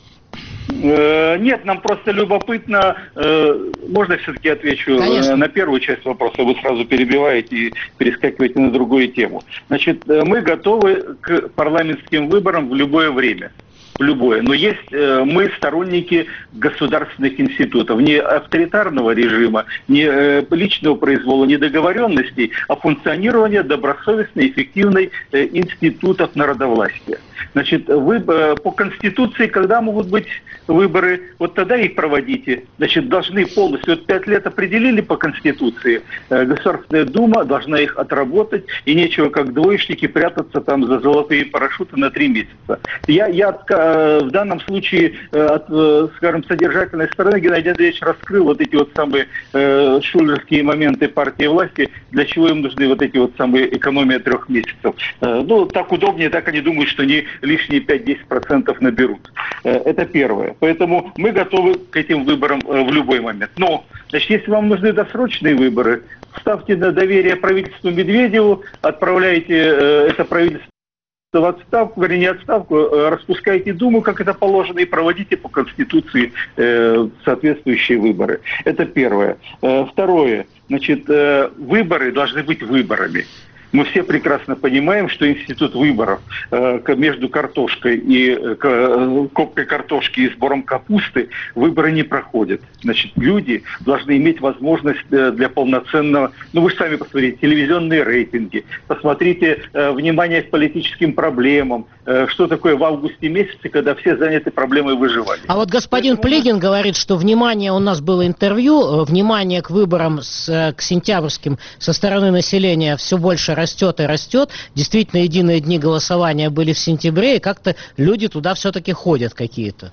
[SPEAKER 5] Нет, нам просто любопытно, можно все-таки отвечу Конечно. на первую часть вопроса, вы сразу перебиваете и перескакиваете на другую тему. Значит, мы готовы к парламентским выборам в любое время. Любое. Но есть э, мы сторонники государственных институтов, не авторитарного режима, не э, личного произвола, не договоренностей, а функционирования добросовестной, эффективной э, институтов народовластия. Значит, вы, э, по Конституции, когда могут быть выборы, вот тогда их проводите. Значит, должны полностью, вот пять лет определили по Конституции, э, Государственная Дума должна их отработать, и нечего как двоечники прятаться там за золотые парашюты на три месяца. Я, я в данном случае, от, скажем, содержательной стороны Геннадий Андреевич раскрыл вот эти вот самые э, шулерские моменты партии власти, для чего им нужны вот эти вот самые экономия трех месяцев. Э, ну, так удобнее, так они думают, что они лишние пять-десять процентов наберут. Э, это первое. Поэтому мы готовы к этим выборам э, в любой момент. Но, значит, если вам нужны досрочные выборы, ставьте на доверие правительству Медведеву, отправляйте э, это правительство в отставку, вернее, не отставку, распускайте Думу, как это положено, и проводите по Конституции э, соответствующие выборы. Это первое. Э, второе. Значит, э, выборы должны быть выборами. Мы все прекрасно понимаем, что институт выборов э, между картошкой и э, копкой картошки и сбором капусты выборы не проходят. Значит, люди должны иметь возможность э, для полноценного... Ну, вы же сами посмотрите, телевизионные рейтинги, посмотрите э, внимание к политическим проблемам, э, что такое в августе месяце, когда все заняты проблемой выживания.
[SPEAKER 1] А вот господин Поэтому... Плигин говорит, что внимание, у нас было интервью, внимание к выборам, с, к сентябрьским со стороны населения все больше растет и растет. Действительно, единые дни голосования были в сентябре, и как-то люди туда все-таки ходят какие-то.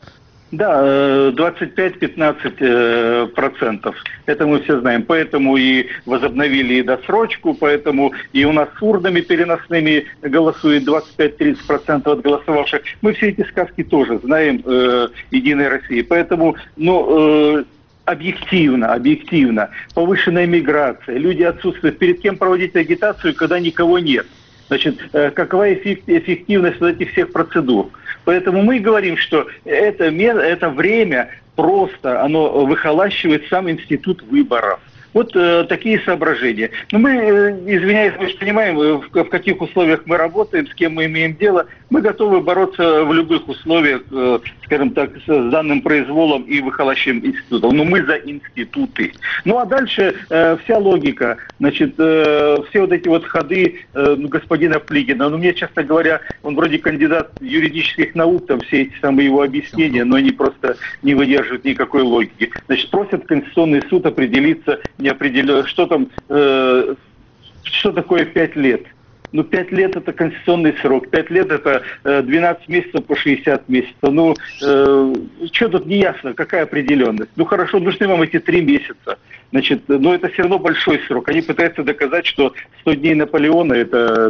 [SPEAKER 5] Да, двадцать пять - пятнадцать процентов. Это мы все знаем. Поэтому и возобновили и досрочку, поэтому и у нас с урнами переносными голосует двадцать пять - тридцать процентов от голосовавших. Мы все эти сказки тоже знаем, э, Единой России. Поэтому, ну... Э, Объективно, объективно. Повышенная миграция. Люди отсутствуют. Перед кем проводить агитацию, когда никого нет? Значит, какова эффективность вот этих всех процедур? Поэтому мы говорим, что это, это время просто, оно выхолащивает сам институт выборов. Вот э, такие соображения. Но мы, э, извиняюсь, мы же понимаем, в, в каких условиях мы работаем, с кем мы имеем дело. Мы готовы бороться в любых условиях, э, скажем так, с, с данным произволом и выхолащиваем институтов. Но мы за институты. Ну а дальше э, вся логика, значит, э, все вот эти вот ходы э, господина Плигина. Ну, мне, честно говоря, он вроде кандидат юридических наук, там все эти самые его объяснения, но они просто не выдерживают никакой логики. Значит, просят Конституционный суд определиться, не определенно, что там, э, что такое пять лет. Ну, пять лет это конституционный срок, пять лет это э, двенадцать месяцев по шестьдесят месяцев. Ну, э, что тут не ясно, какая определенность? Ну, хорошо, нужны вам эти три месяца. Значит, но это все равно большой срок. Они пытаются доказать, что сто дней Наполеона это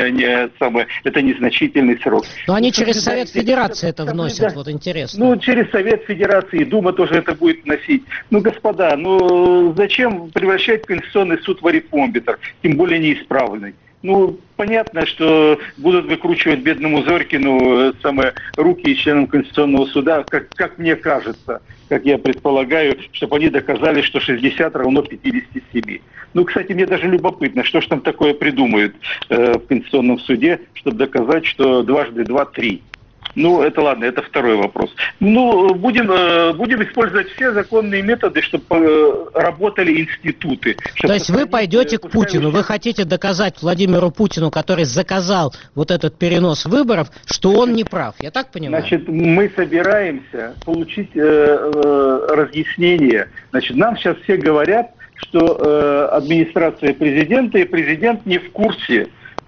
[SPEAKER 5] не самое, это незначительный срок.
[SPEAKER 1] Но они через Совет Федерации это вносят, вот интересно.
[SPEAKER 5] Ну, через Совет Федерации, Дума тоже это будет вносить. Ну, господа, ну зачем превращать Конституционный суд в арифмометр, тем более неисправный? Ну, понятно, что будут выкручивать бедному Зорькину самые руки и членам Конституционного суда, как, как мне кажется, как я предполагаю, чтобы они доказали, что шестьдесят равно пятидесяти семи. Ну, кстати, мне даже любопытно, что ж там такое придумают э, в Конституционном суде, чтобы доказать, что дважды два – три. Ну, это ладно, это второй вопрос. Ну, будем, э, будем использовать все законные методы, чтобы э, работали институты.
[SPEAKER 1] То есть вы пойдете к Путину, вы хотите доказать Владимиру Путину, который заказал вот этот перенос выборов, что он не прав, я так понимаю?
[SPEAKER 5] Значит, мы собираемся получить э, э, разъяснение. Значит, нам сейчас все говорят, что э, администрация президента и президент не в курсе.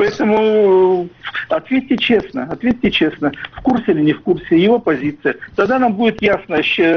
[SPEAKER 5] Поэтому ответьте честно, ответьте честно, в курсе или не в курсе его позиция. Тогда нам будет ясно,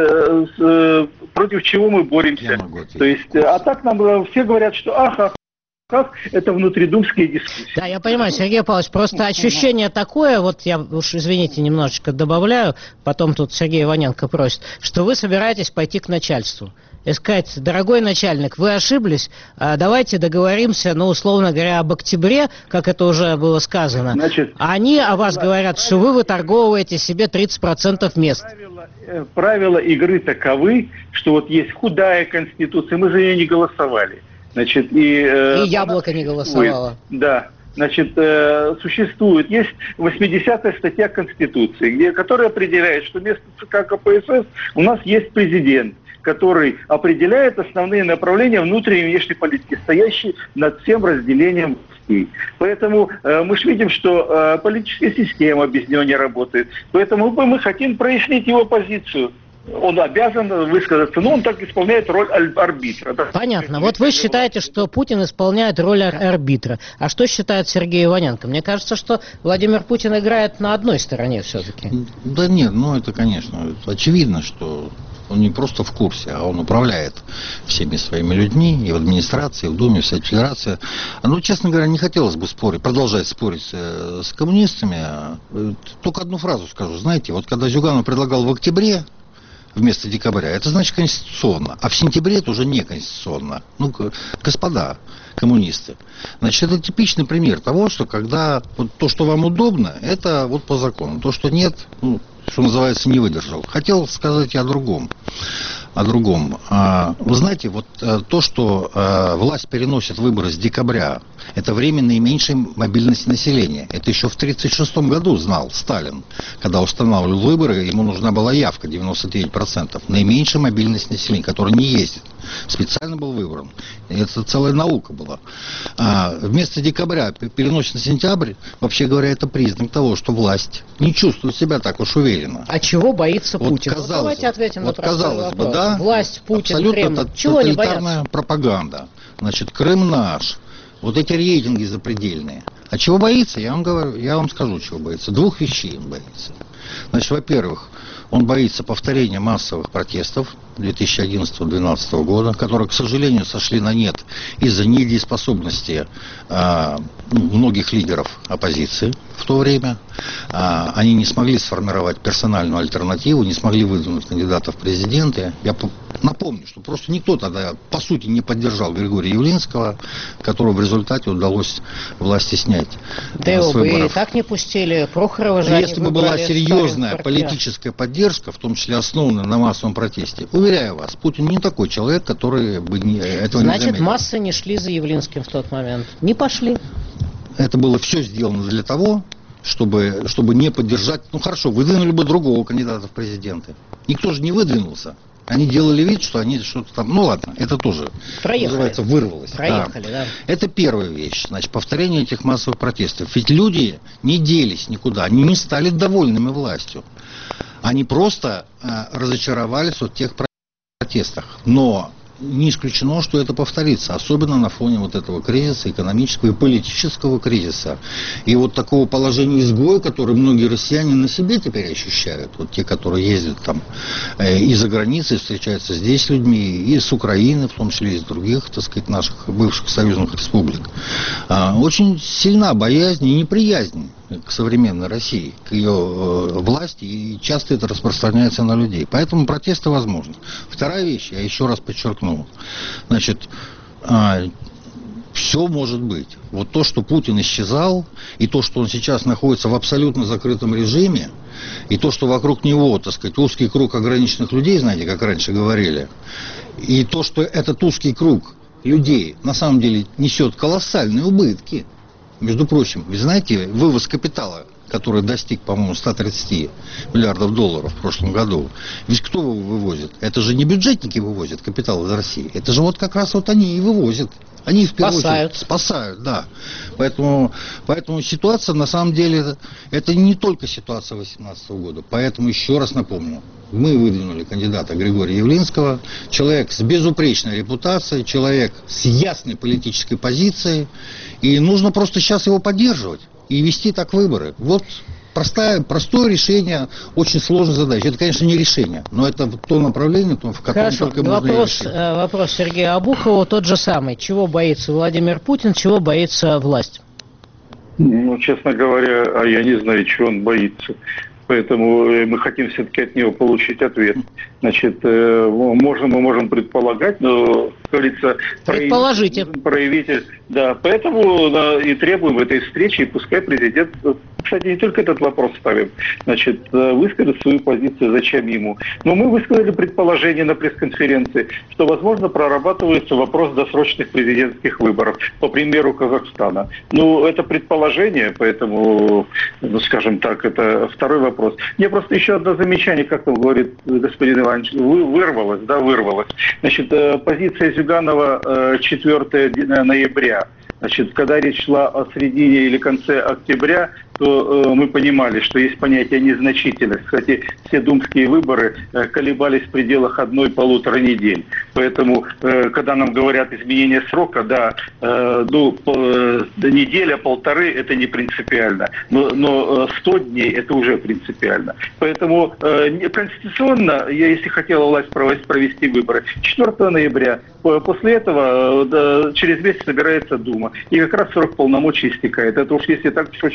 [SPEAKER 5] против чего мы боремся. То есть, а так нам все говорят, что ах, ах, ах, это внутридумские дискуссии.
[SPEAKER 1] Да, я понимаю, Сергей Павлович, просто ощущение такое, вот я уж, извините, немножечко добавляю, потом тут Сергей Иваненко просит, что вы собираетесь пойти к начальству. И сказать: дорогой начальник, вы ошиблись, давайте договоримся, ну, условно говоря, об октябре, как это уже было сказано. Значит, а они о вас говорят, что вы выторговываете себе тридцать процентов мест.
[SPEAKER 5] Правила, правила игры таковы, что вот есть худая конституция, мы за нее не голосовали. Значит, и,
[SPEAKER 1] и яблоко не голосовало.
[SPEAKER 5] Да. Значит, э, существует, есть восьмидесятая статья Конституции, где, которая определяет, что вместо ЦК КПСС у нас есть президент, который определяет основные направления внутренней и внешней политики, стоящие над всем разделением властей. Поэтому э, мы же видим, что э, политическая система без него не работает. Поэтому мы, мы хотим прояснить его позицию. Он обязан высказаться, но он так исполняет роль арбитра.
[SPEAKER 1] Понятно. Вот вы считаете, что Путин исполняет роль арбитра. А что считает Сергей Иваненко? Мне кажется, что Владимир Путин играет на одной стороне все-таки.
[SPEAKER 2] Да нет, ну это, конечно, очевидно, что он не просто в курсе, а он управляет всеми своими людьми, и в администрации, и в Думе, в Совете Федерации. Ну, честно говоря, не хотелось бы спорить, продолжать спорить с, с коммунистами. Только одну фразу скажу. Знаете, вот когда Зюганов предлагал в октябре вместо декабря, это значит конституционно. А в сентябре это уже не конституционно. Ну, господа коммунисты. Значит, это типичный пример того, что когда вот то, что вам удобно, это вот по закону. То, что нет, ну, что называется, не выдержал. Хотел сказать я о другом. О другом. Вы знаете, вот то, что власть переносит выборы с декабря, это время наименьшей мобильности населения. Это еще в тысяча девятьсот тридцать шестом году знал Сталин, когда устанавливал выборы, ему нужна была явка девяносто девять процентов. Наименьшая мобильность населения, которая не ездит. Специально был выбран. Это целая наука была. А вместо декабря переносит на сентябрь, вообще говоря, это признак того, что власть не чувствует себя так уж уверенно.
[SPEAKER 1] А чего боится
[SPEAKER 2] вот
[SPEAKER 1] Путин?
[SPEAKER 2] Казалось,
[SPEAKER 1] вот давайте ответим
[SPEAKER 2] вот
[SPEAKER 1] на простой
[SPEAKER 2] казалось
[SPEAKER 1] вопрос.
[SPEAKER 2] Бы, да,
[SPEAKER 1] власть, Путин,
[SPEAKER 2] абсолютно
[SPEAKER 1] Кремль. Чего они боятся?
[SPEAKER 2] Пропаганда. Значит, Крым наш. Вот эти рейтинги запредельные. А чего боится? Я вам говорю, я вам скажу, чего боится. Двух вещей он боится. Значит, во-первых, он боится повторения массовых протестов две тысячи одиннадцатого — две тысячи двенадцатого года, которые, к сожалению, сошли на нет из-за недееспособности а, многих лидеров оппозиции в то время. А, они не смогли сформировать персональную альтернативу, не смогли выдвинуть кандидатов в президенты. Я напомню, что просто никто тогда, по сути, не поддержал Григория Явлинского, которого в результате удалось власти снять.
[SPEAKER 1] Да его бы и так не пустили. Прохорова же
[SPEAKER 2] Если бы была серьезная политическая поддержка, в том числе основанная на массовом протесте, уверяю вас, Путин не такой человек, который бы не, этого
[SPEAKER 1] Значит,
[SPEAKER 2] не заметил.
[SPEAKER 1] массы не шли за Явлинским в тот момент. Не пошли.
[SPEAKER 2] Это было все сделано для того, чтобы, чтобы не поддержать... Ну хорошо, выдвинули бы другого кандидата в президенты. Никто же не выдвинулся. Они делали вид, что они что-то там... Ну ладно, это тоже,
[SPEAKER 1] Проехали.
[SPEAKER 2] называется, вырвалось.
[SPEAKER 1] Проехали, да.
[SPEAKER 2] да. Это первая вещь. Значит, повторение этих массовых протестов. Ведь люди не делись никуда. Они не стали довольными властью. Они просто э, разочаровались в тех протестах. Но не исключено, что это повторится. Особенно на фоне вот этого кризиса, экономического и политического кризиса. И вот такого положения изгоя, которое многие россияне на себе теперь ощущают. Вот те, которые ездят там э, из-за границы, встречаются здесь с людьми, и с Украины, в том числе и из других, так сказать, наших бывших союзных республик. А, очень сильна боязнь и неприязнь к современной России, к ее э, власти, и часто это распространяется на людей. Поэтому протесты возможны. Вторая вещь, я еще раз подчеркну, значит, э, все может быть. Вот то, что Путин исчезал, и то, что он сейчас находится в абсолютно закрытом режиме, и то, что вокруг него, так сказать, узкий круг ограниченных людей, знаете, как раньше говорили, и то, что этот узкий круг людей на самом деле несет колоссальные убытки. Между прочим, вы знаете, вывоз капитала, который достиг, по-моему, ста тридцати миллиардов долларов в прошлом году, ведь кто его вывозит? Это же не бюджетники вывозят капитал из России. Это же вот как раз вот они и вывозят. Они в первую
[SPEAKER 1] спасают.
[SPEAKER 2] очередь спасают, да. Поэтому, поэтому ситуация, на самом деле, это не только ситуация две тысячи восемнадцатого года. Поэтому еще раз напомню, мы выдвинули кандидата Григория Явлинского, человек с безупречной репутацией, человек с ясной политической позицией, и нужно просто сейчас его поддерживать и вести так выборы. Вот простое, простое решение очень сложной задачи. Это, конечно, не решение, но это то направление, в котором
[SPEAKER 1] Хорошо.
[SPEAKER 2] только можно
[SPEAKER 1] Вопрос,
[SPEAKER 2] решить.
[SPEAKER 1] вопрос Сергея Обухова тот же самый. Чего боится Владимир Путин, чего боится власть?
[SPEAKER 5] Ну, честно говоря, а я не знаю, чего он боится. Поэтому мы хотим все-таки от него получить ответ. Значит, можем, мы можем предполагать, но, как говорится,
[SPEAKER 1] предположите.
[SPEAKER 5] Проявитель, да, поэтому да, и требуем этой встречи, и пускай президент, кстати, не только этот вопрос ставим, значит, выскажет свою позицию, зачем ему. Но мы высказали предположение на пресс-конференции, что, возможно, прорабатывается вопрос досрочных президентских выборов, по примеру Казахстана. Ну, это предположение, поэтому, ну, скажем так, это второй вопрос. Вопрос. Мне просто еще одно замечание, как там говорит господин Иванович, вырвалось, да, вырвалось. Значит, позиция Зюганова четвёртого ноября. Значит, когда речь шла о середине или конце октября, то э, мы понимали, что есть понятие незначительность. Кстати, все думские выборы э, колебались в пределах одной-полутора недель. Поэтому, э, когда нам говорят изменение срока, да, э, ну, э, неделя, полторы, это не принципиально. Но, но сто дней это уже принципиально. Поэтому э, конституционно, я, если хотела власть провести выборы, четвёртого ноября, после этого через месяц собирается Дума. И как раз срок полномочий истекает. Это уж если так в Сочи нужно было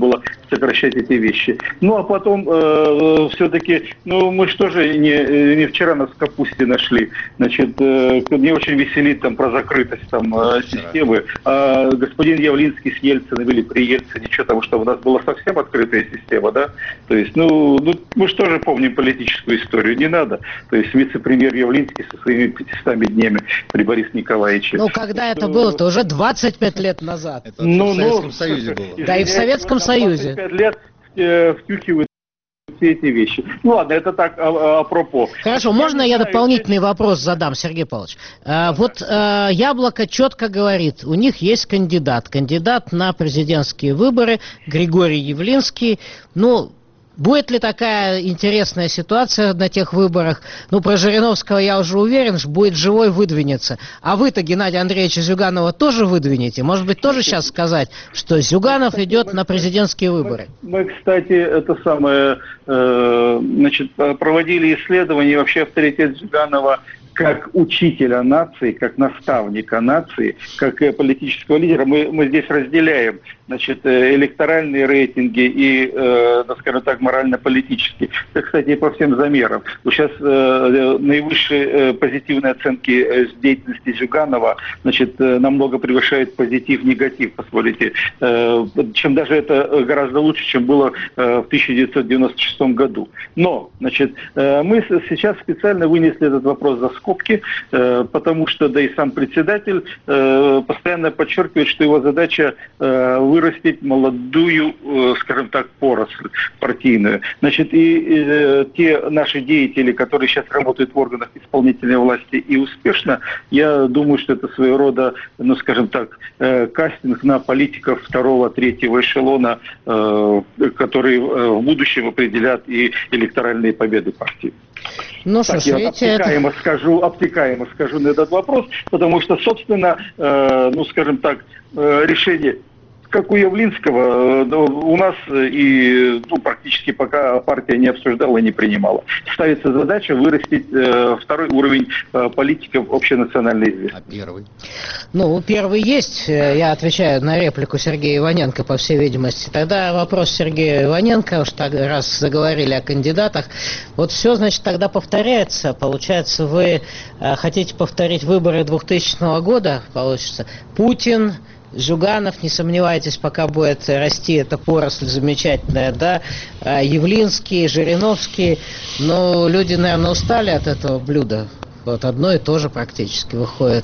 [SPEAKER 5] было сокращать эти вещи. Ну, а потом э, все-таки, ну, мы что же не, не вчера нас в капусте нашли. Значит, э, мне очень веселит там про закрытость там э, системы. А господин Явлинский с Ельциным или при Ельцине, что там, что у нас была совсем открытая система, да? То есть, ну, ну мы что же помним политическую историю, не надо. То есть, вице-премьер Явлинский со своими пятистами днями при Борисе Николаевиче.
[SPEAKER 1] Ну, когда это было-то? Уже двадцать пять лет назад.
[SPEAKER 2] Это ну, в Советском ну, Союзе было.
[SPEAKER 1] Да, и в Советском Союзе.
[SPEAKER 5] двадцать пять лет э, втюхивают все эти вещи. Ну ладно, это так а, апропо.
[SPEAKER 1] Хорошо, можно я дополнительный вопрос задам, Сергей Павлович? А, вот а, Яблоко четко говорит, у них есть кандидат, кандидат на президентские выборы, Григорий Явлинский. Ну, будет ли такая интересная ситуация на тех выборах? Ну, про Жириновского я уже уверен, что будет живой, выдвинется. А вы-то Геннадия Андреевича Зюганова тоже выдвинете? Может быть, тоже сейчас сказать, что Зюганов идет на президентские выборы?
[SPEAKER 5] Мы, мы кстати, это самое, э, значит, проводили исследования, вообще авторитет Зюганова как учителя нации, как наставника нации, как политического лидера. Мы, мы здесь разделяем, значит, электоральные рейтинги и, э, скажем так, морально-политические. Это, кстати, по всем замерам. Сейчас э, наивысшие э, позитивные оценки э, деятельности Зюганова, значит, э, намного превышают позитив-негатив, позволите, э, чем даже это гораздо лучше, чем было э, в тысяча девятьсот девяносто шестом году. Но, значит, э, мы сейчас специально вынесли этот вопрос за скобки, э, потому что, да и сам председатель э, постоянно подчеркивает, что его задача э, вырастить молодую, э, скажем так, поросль партийную. Значит, и э, те наши деятели, которые сейчас работают в органах исполнительной власти и успешно, я думаю, что это своего рода, ну, скажем так, э, кастинг на политиков второго, третьего эшелона, э, которые э, в будущем определят и электоральные победы партии.
[SPEAKER 1] Ну,
[SPEAKER 5] так,
[SPEAKER 1] что,
[SPEAKER 5] я
[SPEAKER 1] видите,
[SPEAKER 5] обтекаемо,
[SPEAKER 1] это...
[SPEAKER 5] скажу, обтекаемо скажу на этот вопрос, потому что, собственно, э, ну, скажем так, э, решение, как у Явлинского, э, у нас и ну, практически пока партия не обсуждала и не принимала. Ставится задача вырастить э, второй уровень э, политиков общенациональной известности.
[SPEAKER 2] А первый?
[SPEAKER 1] Ну, первый есть. Я отвечаю на реплику Сергея Иваненко, по всей видимости. Тогда вопрос Сергея Иваненко, уж так, раз заговорили о кандидатах. Вот все, значит, тогда повторяется. Получается, вы э, хотите повторить выборы двухтысячного года, получится. Путин, Зюганов, не сомневайтесь, пока будет расти эта поросль замечательная, да, Явлинский, Жириновский, но люди, наверное, устали от этого блюда. Вот одно и то же практически выходит.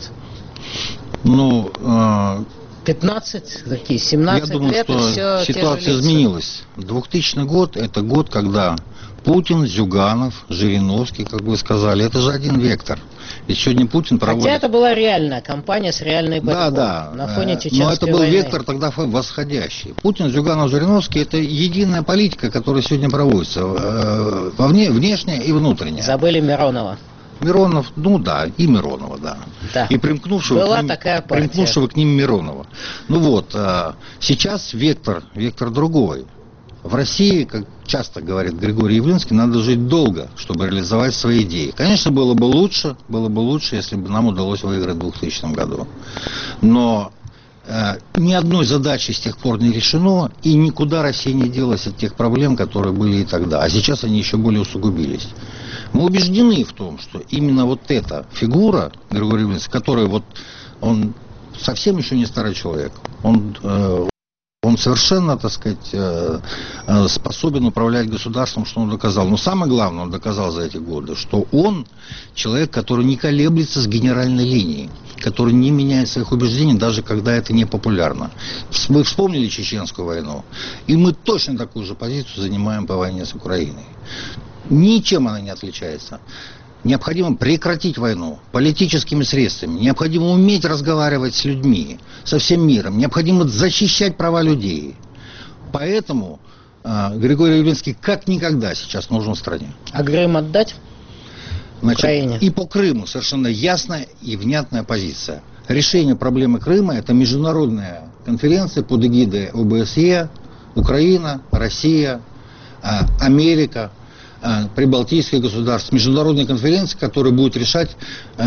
[SPEAKER 2] Ну,
[SPEAKER 1] пятнадцать, такие, семнадцать
[SPEAKER 2] я думаю,
[SPEAKER 1] лет,
[SPEAKER 2] что
[SPEAKER 1] и все
[SPEAKER 2] ситуация изменилась. двухтысячный год – это год, когда Путин, Зюганов, Жириновский, как вы сказали, это же один вектор. Ведь сегодня Путин проводит...
[SPEAKER 1] Хотя это была реальная кампания с реальной борьбой.
[SPEAKER 2] Да, да.
[SPEAKER 1] На фоне чеченской войны.
[SPEAKER 2] Но это был
[SPEAKER 1] войны.
[SPEAKER 2] вектор тогда восходящий. Путин, Зюганов, Жириновский – это единая политика, которая сегодня проводится. Вовне, внешняя и внутренняя.
[SPEAKER 1] Забыли Миронова.
[SPEAKER 2] Миронов, ну да, и Миронова, да.
[SPEAKER 1] да.
[SPEAKER 2] И примкнувшего,
[SPEAKER 1] Была
[SPEAKER 2] к ним,
[SPEAKER 1] такая
[SPEAKER 2] примкнувшего к ним Миронова. Ну вот, сейчас вектор, вектор другой. В России, как часто говорит Григорий Явлинский, надо жить долго, чтобы реализовать свои идеи. Конечно, было бы лучше, было бы лучше, если бы нам удалось выиграть в двухтысячном году. Но э, ни одной задачи с тех пор не решено, и никуда Россия не делась от тех проблем, которые были и тогда. А сейчас они еще более усугубились. Мы убеждены в том, что именно вот эта фигура, Григорий Явлинский, который вот, он совсем еще не старый человек, он... Э, Он совершенно, так сказать, способен управлять государством, что он доказал. Но самое главное, он доказал за эти годы, что он человек, который не колеблется с генеральной линией, который не меняет своих убеждений, даже когда это не популярно. Вы вспомнили Чеченскую войну, и мы точно такую же позицию занимаем по войне с Украиной. Ничем она не отличается. Необходимо прекратить войну политическими средствами. Необходимо уметь разговаривать с людьми, со всем миром. Необходимо защищать права людей. Поэтому э, Григорий Явлинский как никогда сейчас нужен в стране.
[SPEAKER 1] А Крым отдать?
[SPEAKER 2] Значит,
[SPEAKER 1] Украине?
[SPEAKER 2] И по Крыму совершенно ясная и внятная позиция. Решение проблемы Крыма – это международная конференция под эгидой О Бэ Эс Е, Украина, Россия, э, Америка, прибалтийские государства, международная конференция, которая будет решать э,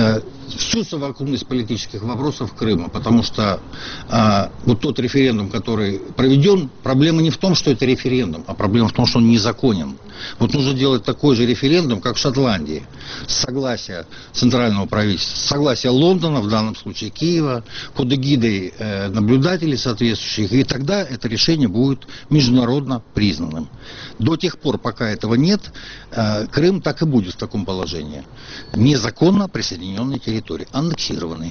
[SPEAKER 2] всю совокупность политических вопросов Крыма, потому что а, вот тот референдум, который проведен, проблема не в том, что это референдум, а проблема в том, что он незаконен. Вот нужно делать такой же референдум, как в Шотландии, с согласия центрального правительства, с согласия Лондона, в данном случае Киева, под эгидой э, наблюдателей соответствующих, и тогда это решение будет международно признанным. До тех пор, пока этого нет, э, Крым так и будет в таком положении. Незаконно присоединенной территории, аннексированной.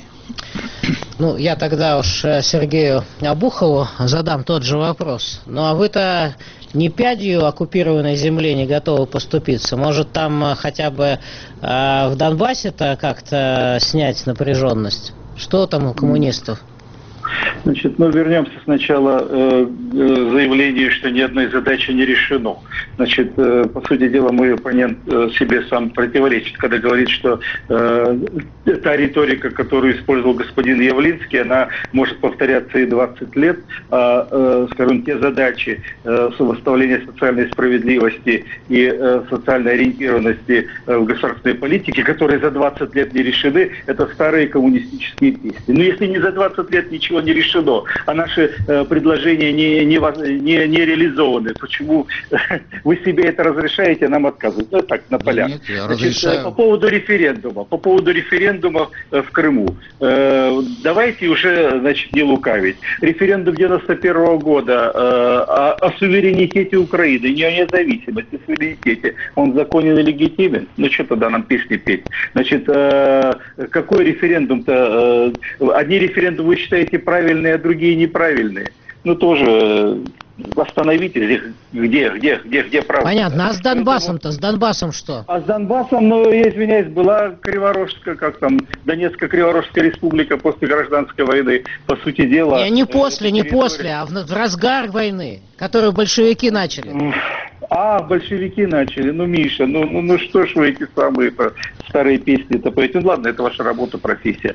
[SPEAKER 1] Ну, я тогда уж Сергею Обухову задам тот же вопрос. Ну, а вы-то не пядью оккупированной земли не готовы поступиться? Может, там хотя бы э, в Донбассе-то как-то снять напряженность? Что там у коммунистов?
[SPEAKER 5] Значит, ну вернемся сначала э, к заявлению, что ни одной задачи не решено. Значит, э, по сути дела, мой оппонент э, себе сам противоречит, когда говорит, что э, та риторика, которую использовал господин Явлинский, она может повторяться и двадцать лет, а, э, скажем, те задачи э, восстановления социальной справедливости и э, социальной ориентированности э, в государственной политике, которые за двадцать лет не решены, это старые коммунистические песни. Но если не за двадцать лет ничего не решено, а наши э, предложения не, не, не, не реализованы. Почему вы себе это разрешаете, а нам отказываете? Ну, так, на полях.
[SPEAKER 2] Нет, я
[SPEAKER 5] Значит,
[SPEAKER 2] разрешаю.
[SPEAKER 5] по поводу референдума. По поводу референдума э, в Крыму. Э, давайте уже, значит, не лукавить. Референдум девяносто первого года э, о, о суверенитете Украины, не о независимости, суверенитете. Он законен и легитимен? Ну, что тогда нам песни петь? Значит, э, какой референдум-то? Э, одни референдумы вы считаете правильные, а другие неправильные. Ну, тоже остановитесь, где, где, где, где правда.
[SPEAKER 1] Понятно, а с Донбассом-то, с Донбассом что?
[SPEAKER 5] А с Донбассом, ну, я извиняюсь, была Криворожская, как там, Донецкая Криворожская республика после гражданской войны, по сути дела.
[SPEAKER 1] Не, не после, не после, а в, в разгар войны, которую большевики начали.
[SPEAKER 5] А, большевики начали. Ну, Миша, ну, ну, ну что ж вы эти самые старые песни-то поете? Ну, ладно, это ваша работа, профессия.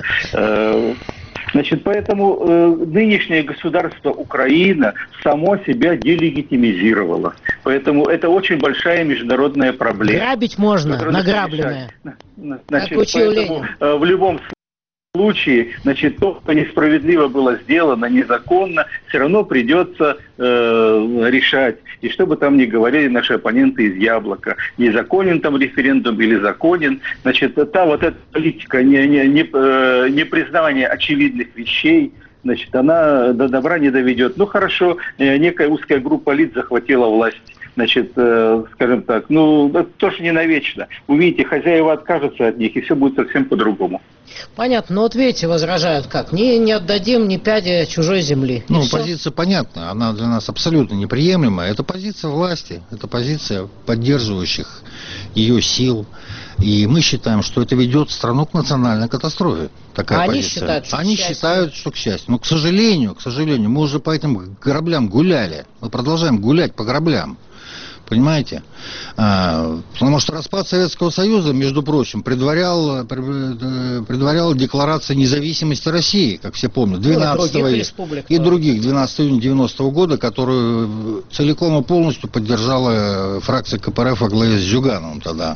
[SPEAKER 5] Значит, поэтому э, нынешнее государство Украина само себя делегитимизировало. Поэтому это очень большая международная проблема.
[SPEAKER 1] Грабить можно, награбленное.
[SPEAKER 5] Значит, поэтому э, в любом случае, значит, то, что несправедливо было сделано, незаконно, все равно придется э, решать. И что бы там ни говорили наши оппоненты из Яблока, незаконен там референдум или законен, значит, та вот эта политика не, не, не, э, не признавания очевидных вещей, значит, она до добра не доведет. Ну, хорошо, э, некая узкая группа лиц захватила власть. Значит, э, скажем так, ну, это тоже не навечно. Увидите, хозяева откажутся от них, и все будет совсем по-другому.
[SPEAKER 1] Понятно, но вот видите, возражают как? Не, не отдадим ни пяди чужой земли.
[SPEAKER 2] Ну,
[SPEAKER 1] все.
[SPEAKER 2] позиция понятна, она для нас абсолютно неприемлемая. Это позиция власти, это позиция поддерживающих ее сил. И мы считаем, что это ведет страну к национальной катастрофе. Такая
[SPEAKER 1] а
[SPEAKER 2] позиция.
[SPEAKER 1] Они считают, что
[SPEAKER 2] Они
[SPEAKER 1] к
[SPEAKER 2] считают, что к счастью. Но, к сожалению, к сожалению, мы уже по этим граблям гуляли. Мы продолжаем гулять по граблям. Понимаете? А, потому что распад Советского Союза, между прочим, предварял, предварял декларация независимости России, как все помнят, двенадцатого и, и других, двенадцатого июня девяностого года, которую целиком и полностью поддержала фракция ка пэ эр эф во главе с Зюгановым тогда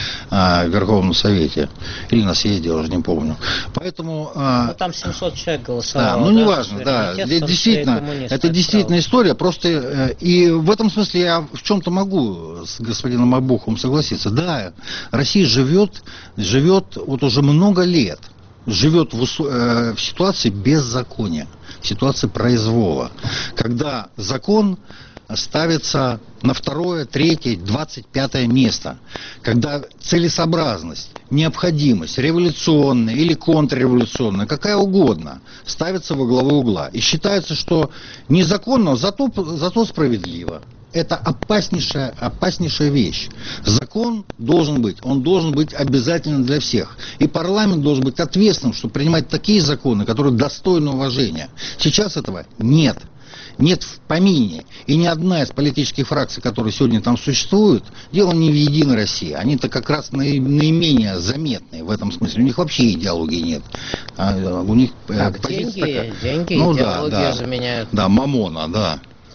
[SPEAKER 2] а, в Верховном Совете. Или на съезде, я уже не помню. Поэтому... А,
[SPEAKER 1] ну, там семьсот человек голосовало.
[SPEAKER 2] Да, ну, да, неважно, да. Действительно, это действительно история. Просто и в этом смысле я в чем-то могу с господином Обуховым согласиться. Да, Россия живет, живет вот уже много лет, живет в, э, в ситуации беззакония, в ситуации произвола, когда закон ставится на второе, третье, двадцать пятое место, когда целесообразность, необходимость, революционная или контрреволюционная, какая угодно, ставится во главу угла. И считается, что незаконно, зато, зато справедливо. Это опаснейшая, опаснейшая вещь. Закон должен быть, он должен быть обязательным для всех. И парламент должен быть ответственным, чтобы принимать такие законы, которые достойны уважения. Сейчас этого нет. Нет в помине. И ни одна из политических фракций, которые сегодня там существуют, дело не в Единой России. Они-то как раз наименее заметные в этом смысле. У них вообще идеологии нет. А у них
[SPEAKER 1] так,
[SPEAKER 2] позиция
[SPEAKER 1] деньги,
[SPEAKER 2] такая.
[SPEAKER 1] деньги,
[SPEAKER 2] ну,
[SPEAKER 1] идеологию
[SPEAKER 2] да, да,
[SPEAKER 1] заменяют.
[SPEAKER 2] Да, мамона, да.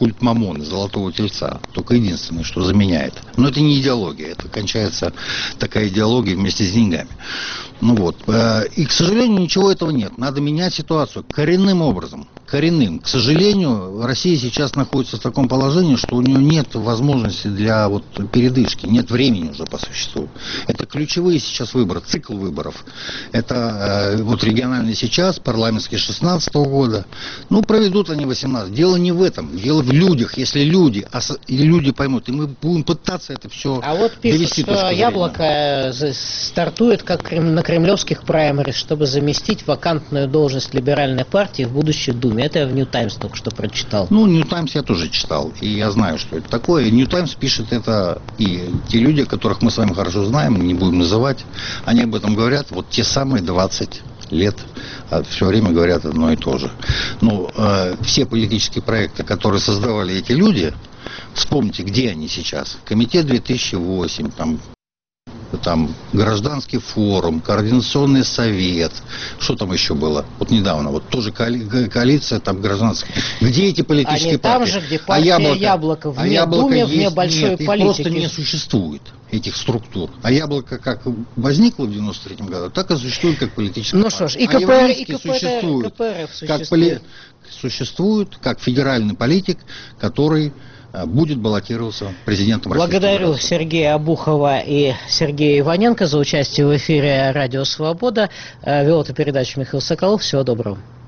[SPEAKER 2] культ Мамоны, золотого тельца. Только единственное, что заменяет. Но это не идеология, это кончается такая идеология вместе с деньгами. Ну вот. И, к сожалению, ничего этого нет. Надо менять ситуацию коренным образом. Коренным. К сожалению, Россия сейчас находится в таком положении, что у нее нет возможности для вот передышки, нет времени уже по существу. Это ключевые сейчас выборы, цикл выборов. Это э, вот региональный сейчас, парламентский шестнадцатого года. Ну, проведут они восемнадцатого. Дело не в этом, дело в людях. Если люди, ос- и люди поймут, и мы будем пытаться это все
[SPEAKER 1] а вот пишут,
[SPEAKER 2] довести.
[SPEAKER 1] Что Яблоко стартует как на кремлевских праймерис, чтобы заместить вакантную должность либеральной партии в будущей Думе. Это я в Нью Таймс только что прочитал.
[SPEAKER 2] Ну, Нью Таймс я тоже читал, и я знаю, что это такое. Нью Таймс пишет это, и те люди, которых мы с вами хорошо знаем, не будем называть, они об этом говорят вот те самые двадцать лет, все время говорят одно и то же. Ну, э, все политические проекты, которые создавали эти люди, вспомните, где они сейчас. Комитет две тысячи восемь, там, там гражданский форум, координационный совет, что там еще было, вот недавно, вот тоже коали- коалиция там гражданская. Где эти политические
[SPEAKER 1] Они там
[SPEAKER 2] партии?
[SPEAKER 1] же, где партия
[SPEAKER 2] а яблоко,
[SPEAKER 1] Яблоко вне
[SPEAKER 2] а яблоко
[SPEAKER 1] Думе,
[SPEAKER 2] есть,
[SPEAKER 1] вне большой
[SPEAKER 2] нет, их
[SPEAKER 1] политики.
[SPEAKER 2] просто не существует, этих структур. А яблоко как возникло в девяносто третьем году, так и существует как политическая
[SPEAKER 1] ну
[SPEAKER 2] партия.
[SPEAKER 1] что ж, и
[SPEAKER 2] а
[SPEAKER 1] КПР, и
[SPEAKER 2] еврейский
[SPEAKER 1] КПРФ,
[SPEAKER 2] существует,
[SPEAKER 1] КПРФ существует.
[SPEAKER 2] как поли... существует как федеральный политик, который будет баллотироваться президентом Российской Федерации.
[SPEAKER 1] Благодарю Сергея Обухова и Сергея Иваненко за участие в эфире «Радио Свобода». Вел эту передачу Михаил Соколов. Всего доброго.